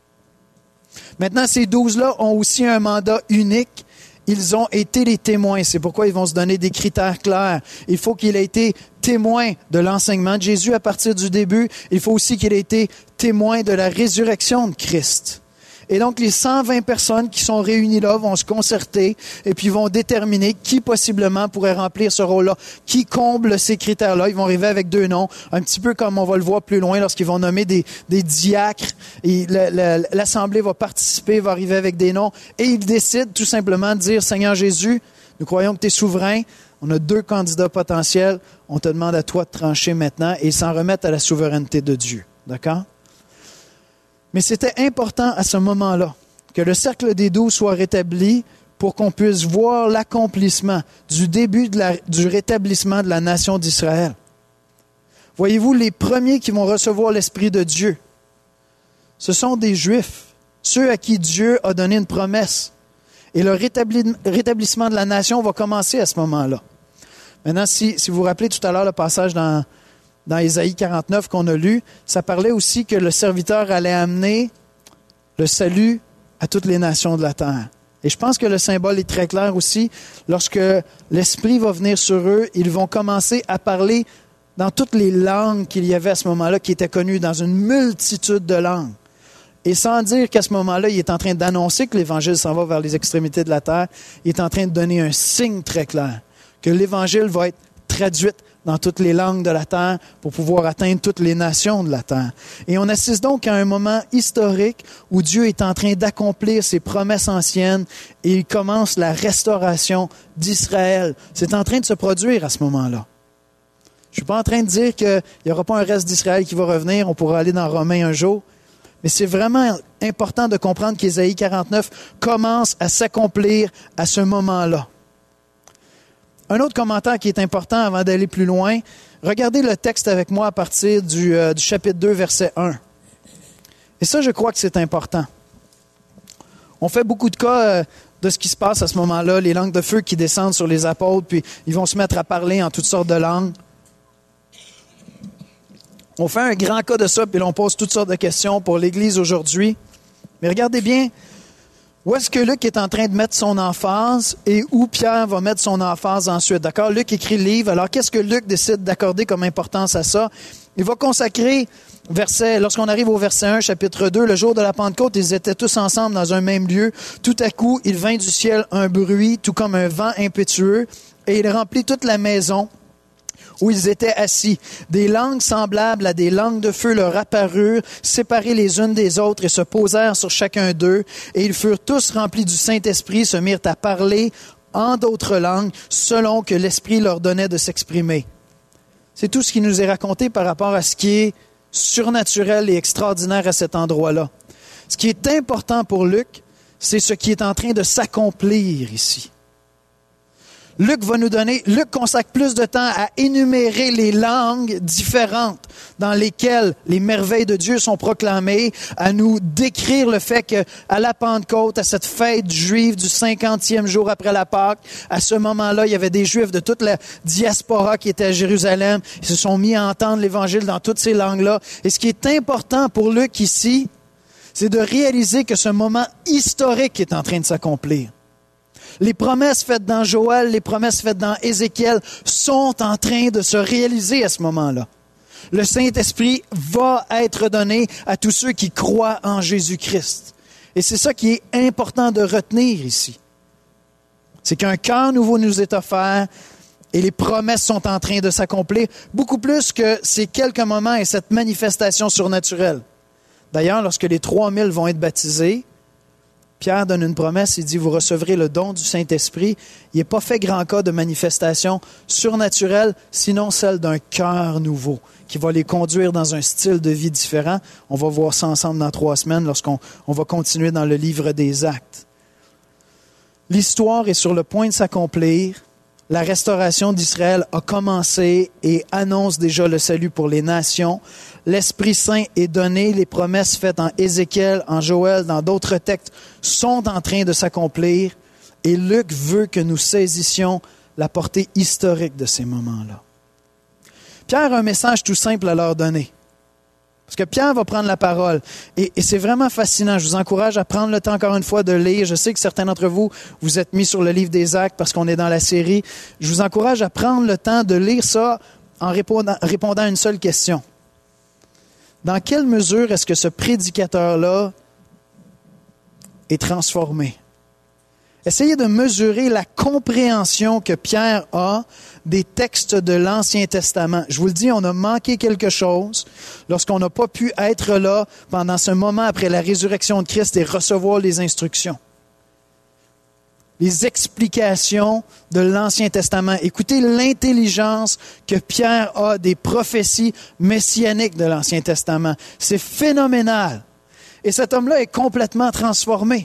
Maintenant, ces douze-là ont aussi un mandat unique. Ils ont été les témoins. C'est pourquoi ils vont se donner des critères clairs. Il faut qu'il ait été témoin de l'enseignement de Jésus à partir du début. Il faut aussi qu'il ait été témoin de la résurrection de Christ. Et donc, les cent vingt personnes qui sont réunies là vont se concerter et puis vont déterminer qui possiblement pourrait remplir ce rôle-là, qui comble ces critères-là. Ils vont arriver avec deux noms, un petit peu comme on va le voir plus loin lorsqu'ils vont nommer des, des diacres. Et la, la, l'Assemblée va participer, va arriver avec des noms et ils décident tout simplement de dire « Seigneur Jésus, nous croyons que tu es souverain. On a deux candidats potentiels. On te demande à toi de trancher maintenant et s'en remettre à la souveraineté de Dieu. » D'accord? Mais c'était important à ce moment-là que le cercle des douze soit rétabli pour qu'on puisse voir l'accomplissement du début de la, du rétablissement de la nation d'Israël. Voyez-vous, les premiers qui vont recevoir l'Esprit de Dieu, ce sont des Juifs, ceux à qui Dieu a donné une promesse. Et le rétabli, rétablissement de la nation va commencer à ce moment-là. Maintenant, si, si vous vous rappelez tout à l'heure le passage dans... Dans Ésaïe quarante-neuf qu'on a lu, ça parlait aussi que le serviteur allait amener le salut à toutes les nations de la terre. Et je pense que le symbole est très clair aussi. Lorsque l'Esprit va venir sur eux, ils vont commencer à parler dans toutes les langues qu'il y avait à ce moment-là, qui étaient connues dans une multitude de langues. Et sans dire qu'à ce moment-là, il est en train d'annoncer que l'Évangile s'en va vers les extrémités de la terre, il est en train de donner un signe très clair, que l'Évangile va être traduite dans toutes les langues de la terre pour pouvoir atteindre toutes les nations de la terre. Et on assiste donc à un moment historique où Dieu est en train d'accomplir ses promesses anciennes et il commence la restauration d'Israël. C'est en train de se produire à ce moment-là. Je ne suis pas en train de dire qu'il n'y aura pas un reste d'Israël qui va revenir, on pourra aller dans Romains un jour, mais c'est vraiment important de comprendre qu'Ésaïe quarante-neuf commence à s'accomplir à ce moment-là. Un autre commentaire qui est important avant d'aller plus loin, regardez le texte avec moi à partir du, euh, du chapitre deux, verset un. Et ça, je crois que c'est important. On fait beaucoup de cas euh, de ce qui se passe à ce moment-là, les langues de feu qui descendent sur les apôtres, puis ils vont se mettre à parler en toutes sortes de langues. On fait un grand cas de ça, puis on pose toutes sortes de questions pour l'Église aujourd'hui. Mais regardez bien, où est-ce que Luc est en train de mettre son emphase et où Pierre va mettre son emphase ensuite? D'accord? Luc écrit le livre. Alors, qu'est-ce que Luc décide d'accorder comme importance à ça? Il va consacrer, verset, lorsqu'on arrive au verset un, chapitre deux, le jour de la Pentecôte, ils étaient tous ensemble dans un même lieu. Tout à coup, il vint du ciel un bruit, tout comme un vent impétueux, et il remplit toute la maison où ils étaient assis. Des langues semblables à des langues de feu leur apparurent, séparées les unes des autres, et se posèrent sur chacun d'eux. Et ils furent tous remplis du Saint-Esprit, se mirent à parler en d'autres langues, selon que l'Esprit leur donnait de s'exprimer. C'est tout ce qui nous est raconté par rapport à ce qui est surnaturel et extraordinaire à cet endroit-là. Ce qui est important pour Luc, c'est ce qui est en train de s'accomplir ici. Luc va nous donner, Luc consacre plus de temps à énumérer les langues différentes dans lesquelles les merveilles de Dieu sont proclamées, à nous décrire le fait qu'à la Pentecôte, à cette fête juive du cinquantième jour après la Pâque, à ce moment-là, il y avait des Juifs de toute la diaspora qui étaient à Jérusalem. Ils se sont mis à entendre l'Évangile dans toutes ces langues-là. Et ce qui est important pour Luc ici, c'est de réaliser que ce moment historique est en train de s'accomplir. Les promesses faites dans Joël, les promesses faites dans Ézéchiel sont en train de se réaliser à ce moment-là. Le Saint-Esprit va être donné à tous ceux qui croient en Jésus-Christ. Et c'est ça qui est important de retenir ici. C'est qu'un cœur nouveau nous est offert et les promesses sont en train de s'accomplir, beaucoup plus que ces quelques moments et cette manifestation surnaturelle. D'ailleurs, lorsque les trois mille vont être baptisés, Pierre donne une promesse, il dit, vous recevrez le don du Saint-Esprit. Il n'est pas fait grand cas de manifestation surnaturelle, sinon celle d'un cœur nouveau, qui va les conduire dans un style de vie différent. On va voir ça ensemble dans trois semaines, lorsqu'on on va continuer dans le livre des Actes. L'histoire est sur le point de s'accomplir. La restauration d'Israël a commencé et annonce déjà le salut pour les nations. L'Esprit Saint est donné, les promesses faites en Ézéchiel, en Joël, dans d'autres textes sont en train de s'accomplir. Et Luc veut que nous saisissions la portée historique de ces moments-là. Pierre a un message tout simple à leur donner. Parce que Pierre va prendre la parole. Et, et c'est vraiment fascinant. Je vous encourage à prendre le temps encore une fois de lire. Je sais que certains d'entre vous, vous êtes mis sur le livre des Actes parce qu'on est dans la série. Je vous encourage à prendre le temps de lire ça en répondant, répondant à une seule question. Dans quelle mesure est-ce que ce prédicateur-là est transformé? Essayez de mesurer la compréhension que Pierre a des textes de l'Ancien Testament. Je vous le dis, on a manqué quelque chose lorsqu'on n'a pas pu être là pendant ce moment après la résurrection de Christ et recevoir les instructions. Les explications de l'Ancien Testament. Écoutez l'intelligence que Pierre a des prophéties messianiques de l'Ancien Testament. C'est phénoménal. Et cet homme-là est complètement transformé.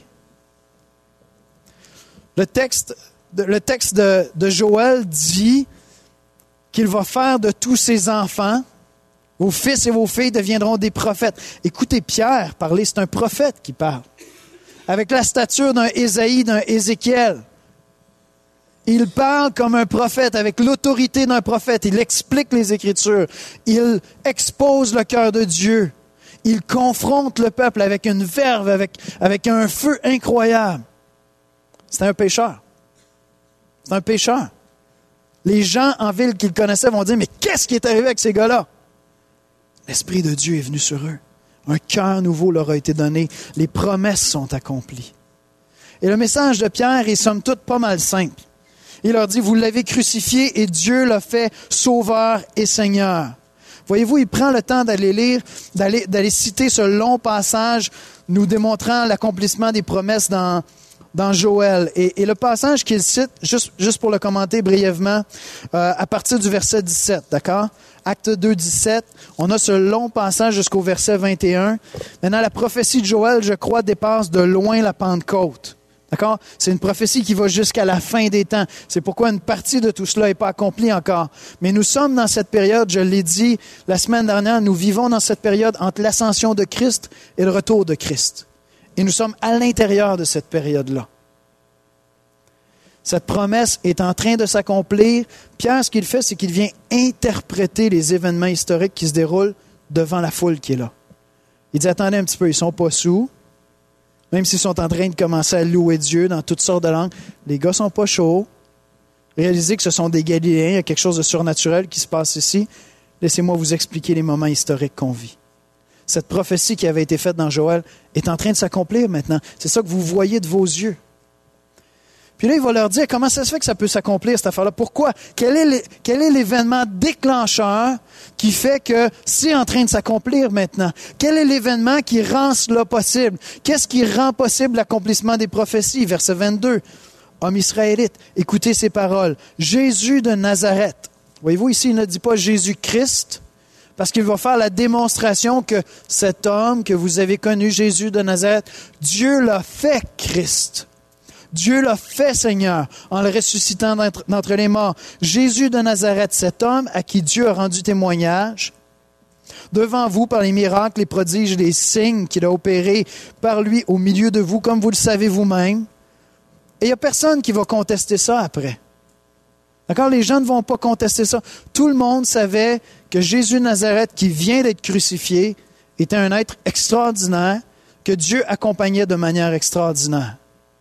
Le texte, le texte de, de Joël dit qu'il va faire de tous ses enfants, vos fils et vos filles deviendront des prophètes. Écoutez Pierre parler, c'est un prophète qui parle. Avec la stature d'un Ésaïe, d'un Ézéchiel. Il parle comme un prophète, avec l'autorité d'un prophète. Il explique les Écritures. Il expose le cœur de Dieu. Il confronte le peuple avec une verve, avec, avec un feu incroyable. C'est un pécheur. C'est un pécheur. Les gens en ville qu'il connaissait vont dire, mais qu'est-ce qui est arrivé avec ces gars-là? L'Esprit de Dieu est venu sur eux. Un cœur nouveau leur a été donné. Les promesses sont accomplies. Et le message de Pierre est somme toute pas mal simple. Il leur dit, vous l'avez crucifié et Dieu l'a fait sauveur et Seigneur. Voyez-vous, il prend le temps d'aller lire, d'aller, d'aller citer ce long passage nous démontrant l'accomplissement des promesses dans, dans Joël. Et, et le passage qu'il cite, juste, juste pour le commenter brièvement, euh, à partir du verset dix-sept, d'accord? Acte deux, dix-sept, on a ce long passage jusqu'au verset vingt et un. Maintenant, la prophétie de Joël, je crois, dépasse de loin la Pentecôte. D'accord? C'est une prophétie qui va jusqu'à la fin des temps. C'est pourquoi une partie de tout cela n'est pas accomplie encore. Mais nous sommes dans cette période, je l'ai dit la semaine dernière, nous vivons dans cette période entre l'ascension de Christ et le retour de Christ. Et nous sommes à l'intérieur de cette période-là. Cette promesse est en train de s'accomplir. Pierre, ce qu'il fait, c'est qu'il vient interpréter les événements historiques qui se déroulent devant la foule qui est là. Il dit, attendez un petit peu, ils ne sont pas sous. Même s'ils sont en train de commencer à louer Dieu dans toutes sortes de langues, les gars ne sont pas chauds. Réalisez que ce sont des Galiléens, il y a quelque chose de surnaturel qui se passe ici. Laissez-moi vous expliquer les moments historiques qu'on vit. Cette prophétie qui avait été faite dans Joël est en train de s'accomplir maintenant. C'est ça que vous voyez de vos yeux. Puis là, il va leur dire comment ça se fait que ça peut s'accomplir, cette affaire-là. Pourquoi? Quel est, quel est l'événement déclencheur qui fait que c'est en train de s'accomplir maintenant? Quel est l'événement qui rend cela possible? Qu'est-ce qui rend possible l'accomplissement des prophéties? Verset vingt-deux. Homme israélite, écoutez ces paroles. Jésus de Nazareth. Voyez-vous, ici, il ne dit pas Jésus-Christ, parce qu'il va faire la démonstration que cet homme que vous avez connu, Jésus de Nazareth, Dieu l'a fait Christ. Dieu l'a fait Seigneur en le ressuscitant d'entre, d'entre les morts. Jésus de Nazareth, cet homme à qui Dieu a rendu témoignage, devant vous par les miracles, les prodiges, les signes qu'il a opérés par lui au milieu de vous, comme vous le savez vous-même. Et il n'y a personne qui va contester ça après. D'accord? Les gens ne vont pas contester ça. Tout le monde savait que Jésus de Nazareth, qui vient d'être crucifié, était un être extraordinaire, que Dieu accompagnait de manière extraordinaire.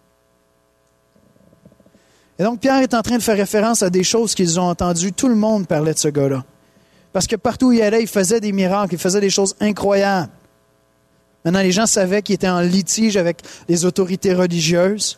Et donc, Pierre est en train de faire référence à des choses qu'ils ont entendues. Tout le monde parlait de ce gars-là. Parce que partout où il allait, il faisait des miracles, il faisait des choses incroyables. Maintenant, les gens savaient qu'il était en litige avec les autorités religieuses.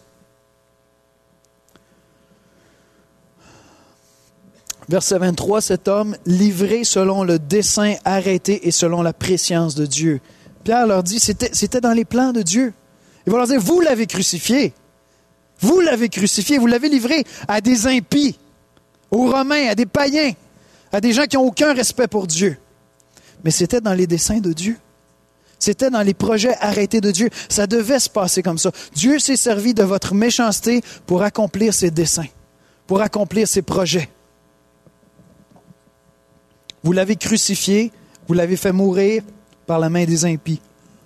Verset vingt-trois, cet homme, livré selon le dessein arrêté et selon la prescience de Dieu. Pierre leur dit, c'était, c'était dans les plans de Dieu. Il va leur dire, vous l'avez crucifié. Vous l'avez crucifié, vous l'avez livré à des impies, aux Romains, à des païens, à des gens qui n'ont aucun respect pour Dieu. Mais c'était dans les desseins de Dieu. C'était dans les projets arrêtés de Dieu. Ça devait se passer comme ça. Dieu s'est servi de votre méchanceté pour accomplir ses desseins, pour accomplir ses projets. Vous l'avez crucifié, vous l'avez fait mourir par la main des impies.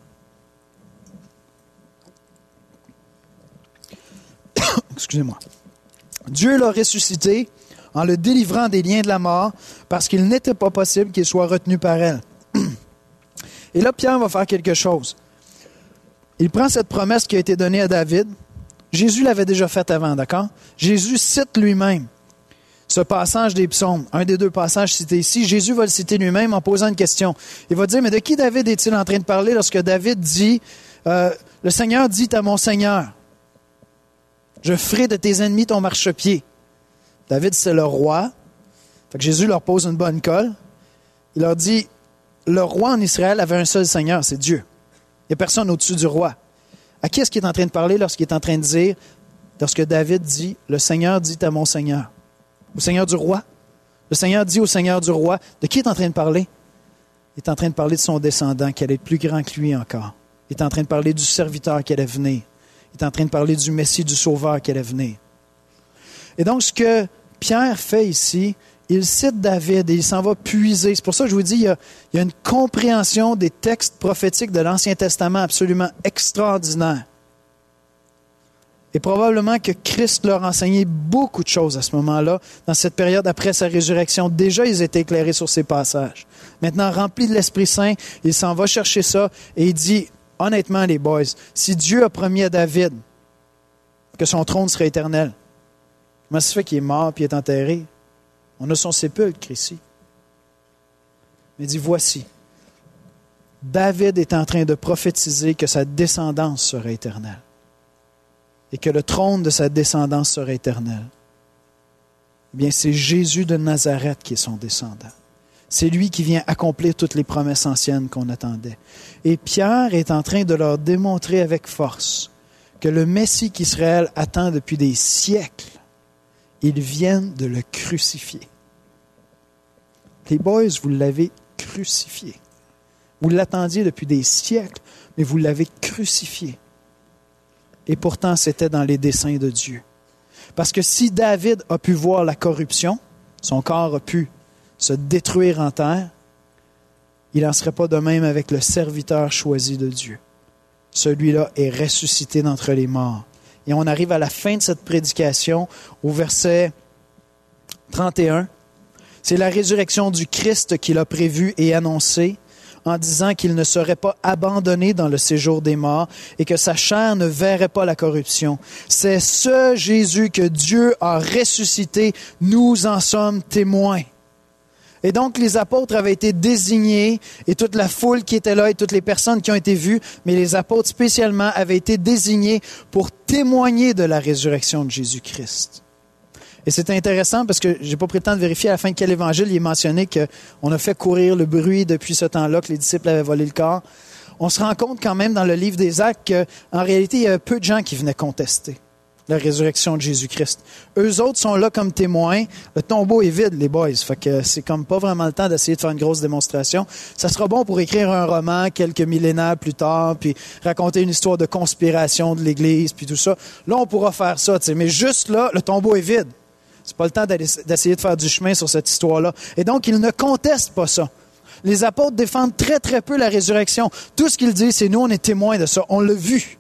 Excusez-moi. Dieu l'a ressuscité en le délivrant des liens de la mort parce qu'il n'était pas possible qu'il soit retenu par elle. Et là, Pierre va faire quelque chose. Il prend cette promesse qui a été donnée à David. Jésus l'avait déjà faite avant, d'accord? Jésus cite lui-même ce passage des psaumes, un des deux passages cités ici. Jésus va le citer lui-même en posant une question. Il va dire, mais de qui David est-il en train de parler lorsque David dit, euh, le Seigneur dit à mon Seigneur, je ferai de tes ennemis ton marchepied. David, c'est le roi. Fait que Jésus leur pose une bonne colle. Il leur dit, le roi en Israël avait un seul Seigneur, c'est Dieu. Il n'y a personne au-dessus du roi. À qui est-ce qu'il est en train de parler lorsqu'il est en train de dire, lorsque David dit, le Seigneur dit à mon Seigneur? Au Seigneur du roi? Le Seigneur dit au Seigneur du roi, de qui il est en train de parler? Il est en train de parler de son descendant, qui allait être plus grand que lui encore. Il est en train de parler du serviteur qui allait venir. Il est en train de parler du Messie, du Sauveur qui allait venir. Et donc, ce que Pierre fait ici, il cite David et il s'en va puiser. C'est pour ça que je vous dis, il y a, il y a une compréhension des textes prophétiques de l'Ancien Testament absolument extraordinaire. Et probablement que Christ leur enseignait beaucoup de choses à ce moment-là, dans cette période après sa résurrection. Déjà, ils étaient éclairés sur ces passages. Maintenant, rempli de l'Esprit Saint, il s'en va chercher ça et il dit, honnêtement, les boys, si Dieu a promis à David que son trône serait éternel, comment ça se fait qu'il est mort et est enterré? On a son sépulcre ici. Mais il dit, voici, David est en train de prophétiser que sa descendance serait éternelle et que le trône de sa descendance serait éternel. Eh bien, c'est Jésus de Nazareth qui est son descendant. C'est lui qui vient accomplir toutes les promesses anciennes qu'on attendait. Et Pierre est en train de leur démontrer avec force que le Messie qu'Israël attend depuis des siècles, ils viennent de le crucifier. Les boys, vous l'avez crucifié. Vous l'attendiez depuis des siècles, mais vous l'avez crucifié. Et pourtant, c'était dans les desseins de Dieu. Parce que si David a pu voir la corruption, son corps a pu se détruire en terre, il n'en serait pas de même avec le serviteur choisi de Dieu. Celui-là est ressuscité d'entre les morts. Et on arrive à la fin de cette prédication, au verset trente et un. C'est la résurrection du Christ qu'il a prévue et annoncée en disant qu'il ne serait pas abandonné dans le séjour des morts et que sa chair ne verrait pas la corruption. C'est ce Jésus que Dieu a ressuscité. Nous en sommes témoins. Et donc, les apôtres avaient été désignés, et toute la foule qui était là, et toutes les personnes qui ont été vues, mais les apôtres spécialement avaient été désignés pour témoigner de la résurrection de Jésus-Christ. Et c'est intéressant parce que j'ai pas pris le temps de vérifier à la fin de quel évangile il est mentionné qu'on a fait courir le bruit depuis ce temps-là, que les disciples avaient volé le corps. On se rend compte quand même dans le livre des Actes qu'en réalité, il y avait peu de gens qui venaient contester la résurrection de Jésus-Christ. Eux autres sont là comme témoins. Le tombeau est vide, les boys. Fait que c'est comme pas vraiment le temps d'essayer de faire une grosse démonstration. Ça sera bon pour écrire un roman quelques millénaires plus tard, puis raconter une histoire de conspiration de l'Église, puis tout ça. Là, on pourra faire ça, tu sais. Mais juste là, le tombeau est vide. C'est pas le temps d'essayer de faire du chemin sur cette histoire-là. Et donc, ils ne contestent pas ça. Les apôtres défendent très, très peu la résurrection. Tout ce qu'ils disent, c'est nous, on est témoins de ça. On l'a vu.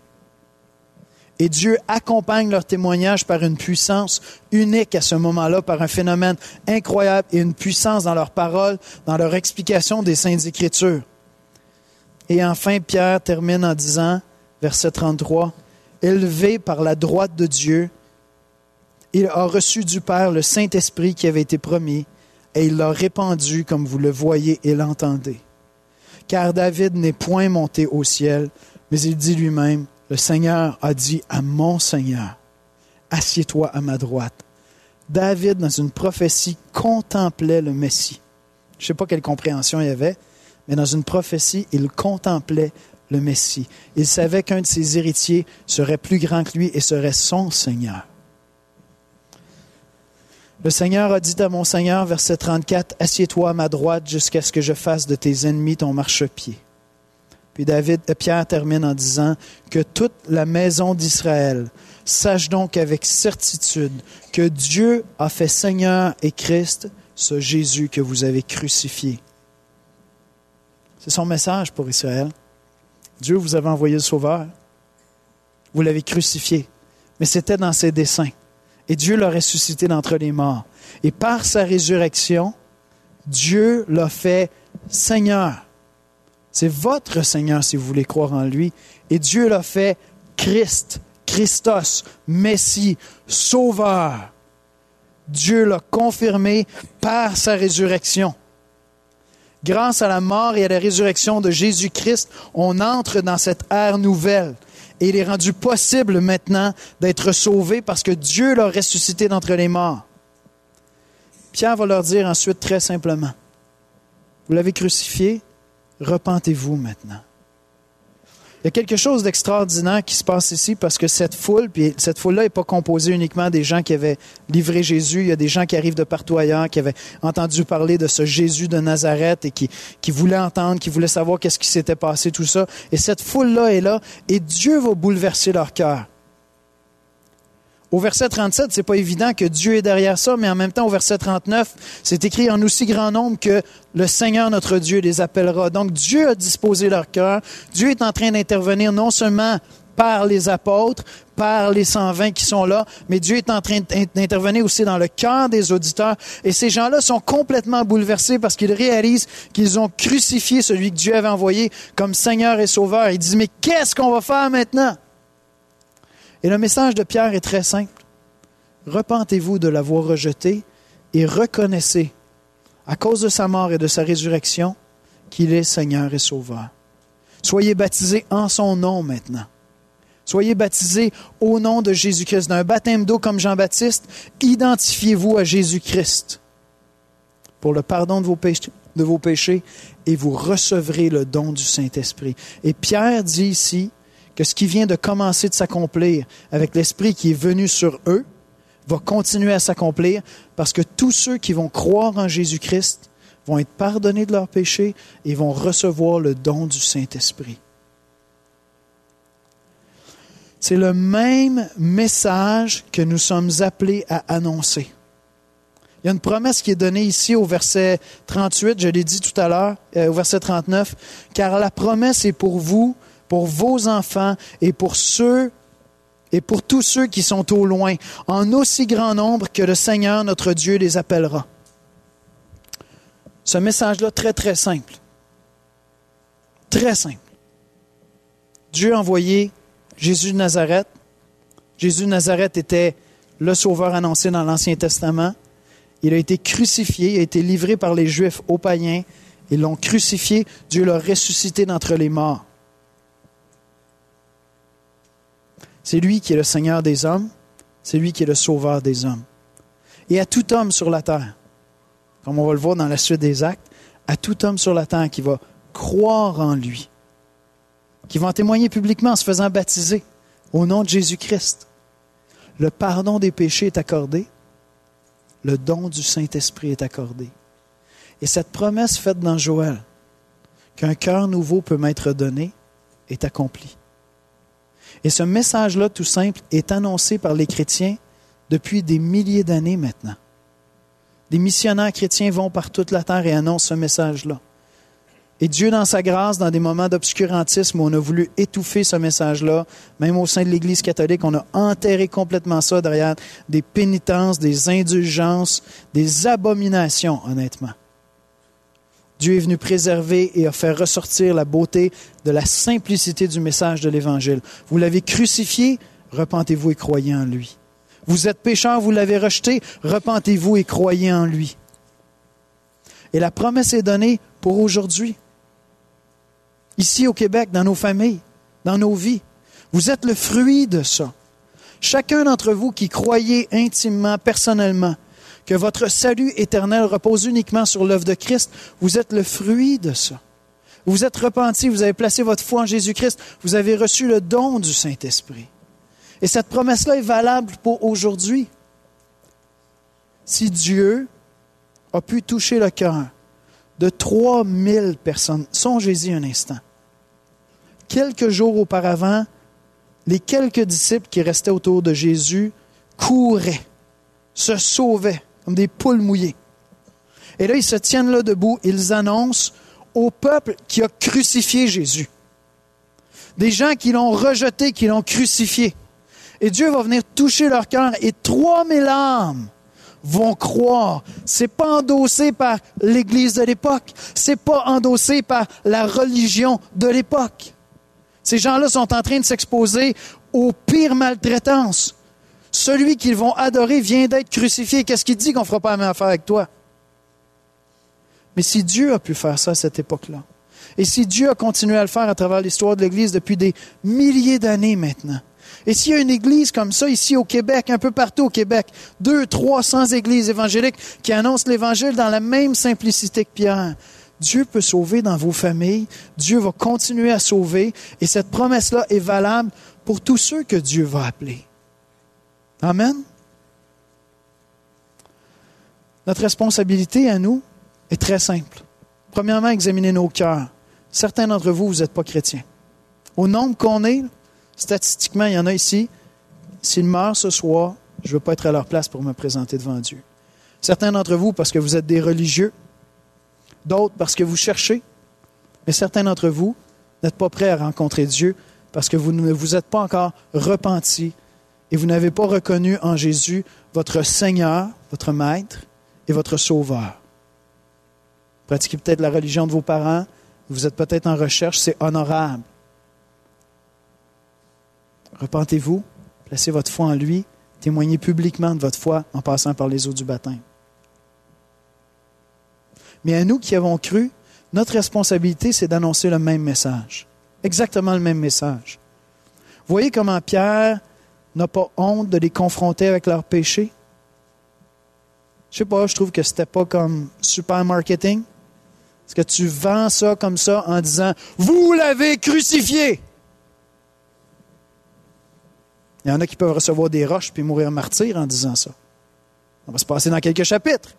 Et Dieu accompagne leur témoignage par une puissance unique à ce moment-là, par un phénomène incroyable et une puissance dans leurs paroles, dans leur explication des Saintes Écritures. Et enfin, Pierre termine en disant, verset trente-trois, « Élevé par la droite de Dieu, il a reçu du Père le Saint-Esprit qui avait été promis, et il l'a répandu comme vous le voyez et l'entendez. Car David n'est point monté au ciel, mais il dit lui-même, le Seigneur a dit à mon Seigneur, assieds-toi à ma droite. David, dans une prophétie, contemplait le Messie. Je ne sais pas quelle compréhension il y avait, mais dans une prophétie, il contemplait le Messie. Il savait qu'un de ses héritiers serait plus grand que lui et serait son Seigneur. Le Seigneur a dit à mon Seigneur, verset trente-quatre, « Assieds-toi à ma droite jusqu'à ce que je fasse de tes ennemis ton marchepied. » Puis David, Pierre termine en disant que toute la maison d'Israël sache donc avec certitude que Dieu a fait Seigneur et Christ ce Jésus que vous avez crucifié. C'est son message pour Israël. Dieu vous avait envoyé le Sauveur. Vous l'avez crucifié. Mais c'était dans ses desseins. Et Dieu l'a ressuscité d'entre les morts. Et par sa résurrection, Dieu l'a fait Seigneur. C'est votre Seigneur si vous voulez croire en lui. Et Dieu l'a fait Christ, Christos, Messie, Sauveur. Dieu l'a confirmé par sa résurrection. Grâce à la mort et à la résurrection de Jésus-Christ, on entre dans cette ère nouvelle. Et il est rendu possible maintenant d'être sauvé parce que Dieu l'a ressuscité d'entre les morts. Pierre va leur dire ensuite très simplement, vous l'avez crucifié, repentez-vous maintenant. Il y a quelque chose d'extraordinaire qui se passe ici parce que cette foule, puis cette foule-là n'est pas composée uniquement des gens qui avaient livré Jésus. Il y a des gens qui arrivent de partout ailleurs, qui avaient entendu parler de ce Jésus de Nazareth et qui, qui voulaient entendre, qui voulaient savoir qu'est-ce qui s'était passé, tout ça. Et cette foule-là est là et Dieu va bouleverser leur cœur. Au verset trente-sept, c'est pas évident que Dieu est derrière ça, mais en même temps, au verset trente-neuf, c'est écrit en aussi grand nombre que le Seigneur notre Dieu les appellera. Donc, Dieu a disposé leur cœur. Dieu est en train d'intervenir non seulement par les apôtres, par les cent vingt qui sont là, mais Dieu est en train d'intervenir aussi dans le cœur des auditeurs. Et ces gens-là sont complètement bouleversés parce qu'ils réalisent qu'ils ont crucifié celui que Dieu avait envoyé comme Seigneur et Sauveur. Ils disent, mais qu'est-ce qu'on va faire maintenant? Et le message de Pierre est très simple. Repentez-vous de l'avoir rejeté et reconnaissez, à cause de sa mort et de sa résurrection, qu'il est Seigneur et Sauveur. Soyez baptisés en son nom maintenant. Soyez baptisés au nom de Jésus-Christ. D'un baptême d'eau comme Jean-Baptiste, identifiez-vous à Jésus-Christ pour le pardon de vos péchés, de vos péchés et vous recevrez le don du Saint-Esprit. Et Pierre dit ici que ce qui vient de commencer de s'accomplir avec l'Esprit qui est venu sur eux va continuer à s'accomplir parce que tous ceux qui vont croire en Jésus-Christ vont être pardonnés de leurs péchés et vont recevoir le don du Saint-Esprit. C'est le même message que nous sommes appelés à annoncer. Il y a une promesse qui est donnée ici au verset trente-huit, je l'ai dit tout à l'heure, euh, au verset trente-neuf, « Car la promesse est pour vous, pour vos enfants et pour ceux et pour tous ceux qui sont au loin, en aussi grand nombre que le Seigneur, notre Dieu, les appellera. » Ce message-là, très, très simple. Très simple. Dieu a envoyé Jésus de Nazareth. Jésus de Nazareth était le Sauveur annoncé dans l'Ancien Testament. Il a été crucifié, il a été livré par les Juifs aux païens. Ils l'ont crucifié, Dieu l'a ressuscité d'entre les morts. C'est lui qui est le Seigneur des hommes, c'est lui qui est le Sauveur des hommes. Et à tout homme sur la terre, comme on va le voir dans la suite des Actes, à tout homme sur la terre qui va croire en lui, qui va en témoigner publiquement en se faisant baptiser au nom de Jésus-Christ. Le pardon des péchés est accordé, le don du Saint-Esprit est accordé. Et cette promesse faite dans Joël, qu'un cœur nouveau peut m'être donné, est accomplie. Et ce message-là, tout simple, est annoncé par les chrétiens depuis des milliers d'années maintenant. Des missionnaires chrétiens vont par toute la terre et annoncent ce message-là. Et Dieu, dans sa grâce, dans des moments d'obscurantisme où on a voulu étouffer ce message-là, même au sein de l'Église catholique, on a enterré complètement ça derrière des pénitences, des indulgences, des abominations, honnêtement. Dieu est venu préserver et a fait ressortir la beauté de la simplicité du message de l'Évangile. Vous l'avez crucifié, repentez-vous et croyez en lui. Vous êtes pécheur, vous l'avez rejeté, repentez-vous et croyez en lui. Et la promesse est donnée pour aujourd'hui. Ici au Québec, dans nos familles, dans nos vies. Vous êtes le fruit de ça. Chacun d'entre vous qui croyez intimement, personnellement, que votre salut éternel repose uniquement sur l'œuvre de Christ, vous êtes le fruit de ça. Vous êtes repenti, vous avez placé votre foi en Jésus-Christ, vous avez reçu le don du Saint-Esprit. Et cette promesse-là est valable pour aujourd'hui. Si Dieu a pu toucher le cœur de trois mille personnes, songez-y un instant. Quelques jours auparavant, les quelques disciples qui restaient autour de Jésus couraient, se sauvaient comme des poules mouillées. Et là, ils se tiennent là debout, ils annoncent au peuple qui a crucifié Jésus. Des gens qui l'ont rejeté, qui l'ont crucifié. Et Dieu va venir toucher leur cœur et trois mille âmes vont croire. C'est pas endossé par l'Église de l'époque. C'est pas endossé par la religion de l'époque. Ces gens-là sont en train de s'exposer aux pires maltraitances. Celui qu'ils vont adorer vient d'être crucifié. Qu'est-ce qu'il dit qu'on ne fera pas la même affaire avec toi? Mais si Dieu a pu faire ça à cette époque-là, et si Dieu a continué à le faire à travers l'histoire de l'Église depuis des milliers d'années maintenant, et s'il y a une église comme ça ici au Québec, un peu partout au Québec, deux, trois cents églises évangéliques qui annoncent l'Évangile dans la même simplicité que Pierre, Dieu peut sauver dans vos familles, Dieu va continuer à sauver, et cette promesse-là est valable pour tous ceux que Dieu va appeler. Amen. Notre responsabilité à nous est très simple. Premièrement, examiner nos cœurs. Certains d'entre vous, vous n'êtes pas chrétiens. Au nombre qu'on est, statistiquement, il y en a ici, s'ils meurent ce soir, je ne veux pas être à leur place pour me présenter devant Dieu. Certains d'entre vous, parce que vous êtes des religieux, d'autres parce que vous cherchez, mais certains d'entre vous n'êtes pas prêts à rencontrer Dieu parce que vous ne vous êtes pas encore repentis et vous n'avez pas reconnu en Jésus votre Seigneur, votre Maître et votre Sauveur. Pratiquez peut-être la religion de vos parents, vous êtes peut-être en recherche, c'est honorable. Repentez-vous, placez votre foi en lui, témoignez publiquement de votre foi en passant par les eaux du baptême. Mais à nous qui avons cru, notre responsabilité, c'est d'annoncer le même message. Exactement le même message. Voyez comment Pierre n'a pas honte de les confronter avec leurs péchés? Je sais pas, je trouve que c'était pas comme super marketing. Est-ce que tu vends ça comme ça en disant « Vous l'avez crucifié! » Il y en a qui peuvent recevoir des roches puis mourir martyrs en disant ça. Ça va se passer dans quelques chapitres.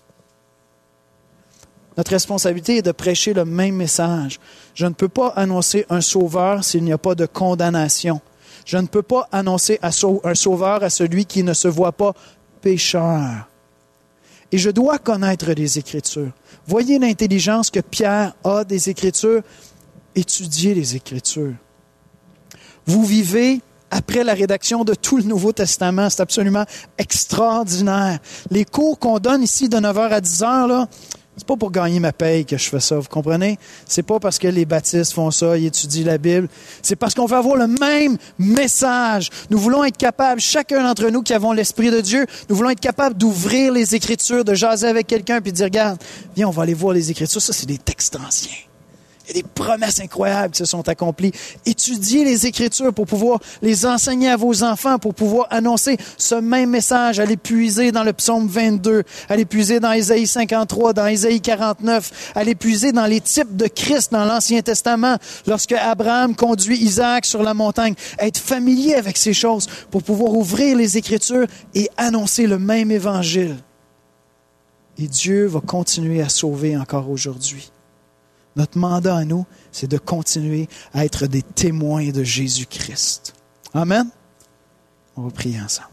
Notre responsabilité est de prêcher le même message. Je ne peux pas annoncer un sauveur s'il n'y a pas de condamnation. Je ne peux pas annoncer un sauveur à celui qui ne se voit pas pécheur. Et je dois connaître les Écritures. Voyez l'intelligence que Pierre a des Écritures. Étudiez les Écritures. Vous vivez après la rédaction de tout le Nouveau Testament. C'est absolument extraordinaire. Les cours qu'on donne ici de neuf heures à dix heures, là, c'est pas pour gagner ma paye que je fais ça, vous comprenez? C'est pas parce que les baptistes font ça, ils étudient la Bible. C'est parce qu'on veut avoir le même message. Nous voulons être capables, chacun d'entre nous qui avons l'Esprit de Dieu, nous voulons être capables d'ouvrir les Écritures, de jaser avec quelqu'un puis de dire, regarde, viens, on va aller voir les Écritures. Ça, c'est des textes anciens. Il y a des promesses incroyables qui se sont accomplies. Étudiez les Écritures pour pouvoir les enseigner à vos enfants, pour pouvoir annoncer ce même message. Allez puiser dans le psaume vingt-deux, allez puiser dans Ésaïe cinquante-trois, dans Ésaïe quarante-neuf, allez puiser dans les types de Christ dans l'Ancien Testament, lorsque Abraham conduit Isaac sur la montagne. Être familier avec ces choses pour pouvoir ouvrir les Écritures et annoncer le même Évangile. Et Dieu va continuer à sauver encore aujourd'hui. Notre mandat à nous, c'est de continuer à être des témoins de Jésus-Christ. Amen? On va prier ensemble.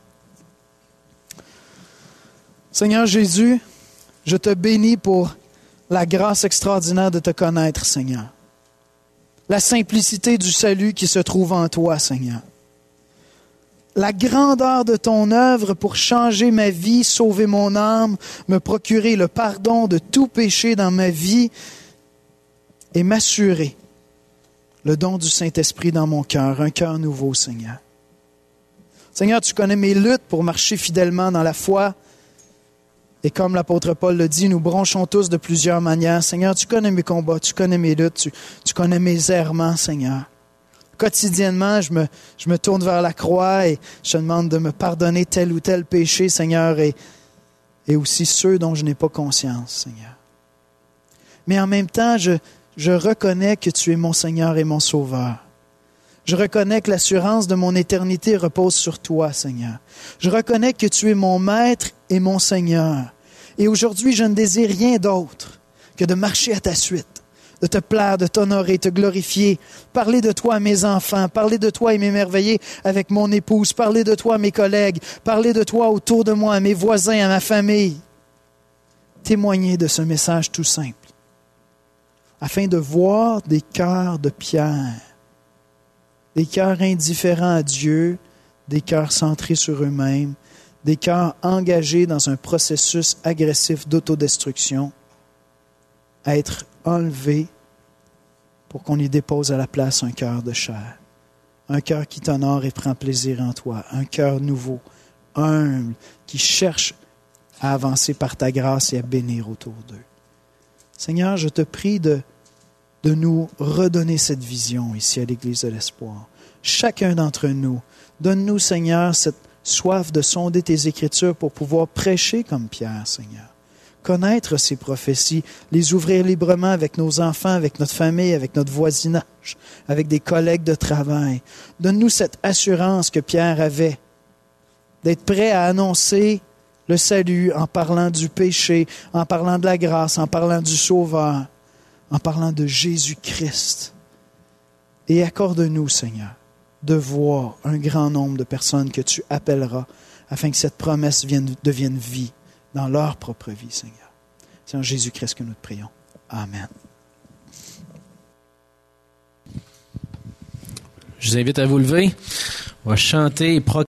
Seigneur Jésus, je te bénis pour la grâce extraordinaire de te connaître, Seigneur. La simplicité du salut qui se trouve en toi, Seigneur. La grandeur de ton œuvre pour changer ma vie, sauver mon âme, me procurer le pardon de tout péché dans ma vie, et m'assurer le don du Saint-Esprit dans mon cœur, un cœur nouveau, Seigneur. Seigneur, tu connais mes luttes pour marcher fidèlement dans la foi. Et comme l'apôtre Paul le dit, nous bronchons tous de plusieurs manières. Seigneur, tu connais mes combats, tu connais mes luttes, tu, tu connais mes errements, Seigneur. Quotidiennement, je me, je me tourne vers la croix et je te demande de me pardonner tel ou tel péché, Seigneur, et, et aussi ceux dont je n'ai pas conscience, Seigneur. Mais en même temps, je Je reconnais que tu es mon Seigneur et mon Sauveur. Je reconnais que l'assurance de mon éternité repose sur toi, Seigneur. Je reconnais que tu es mon Maître et mon Seigneur. Et aujourd'hui, je ne désire rien d'autre que de marcher à ta suite, de te plaire, de t'honorer, te glorifier, parler de toi à mes enfants, parler de toi et m'émerveiller avec mon épouse, parler de toi à mes collègues, parler de toi autour de moi, à mes voisins, à ma famille. Témoigner de ce message tout simple, afin de voir des cœurs de pierre, des cœurs indifférents à Dieu, des cœurs centrés sur eux-mêmes, des cœurs engagés dans un processus agressif d'autodestruction, à être enlevés pour qu'on y dépose à la place un cœur de chair, un cœur qui t'honore et prend plaisir en toi, un cœur nouveau, humble, qui cherche à avancer par ta grâce et à bénir autour d'eux. Seigneur, je te prie de, de nous redonner cette vision ici à l'Église de l'Espoir. Chacun d'entre nous, donne-nous, Seigneur, cette soif de sonder tes Écritures pour pouvoir prêcher comme Pierre, Seigneur. Connaître ces prophéties, les ouvrir librement avec nos enfants, avec notre famille, avec notre voisinage, avec des collègues de travail. Donne-nous cette assurance que Pierre avait, d'être prêt à annoncer le salut en parlant du péché, en parlant de la grâce, en parlant du Sauveur, en parlant de Jésus-Christ. Et accorde-nous, Seigneur, de voir un grand nombre de personnes que tu appelleras afin que cette promesse vienne, devienne vie dans leur propre vie, Seigneur. C'est en Jésus-Christ que nous te prions. Amen. Je vous invite à vous lever. On va chanter et proclamer.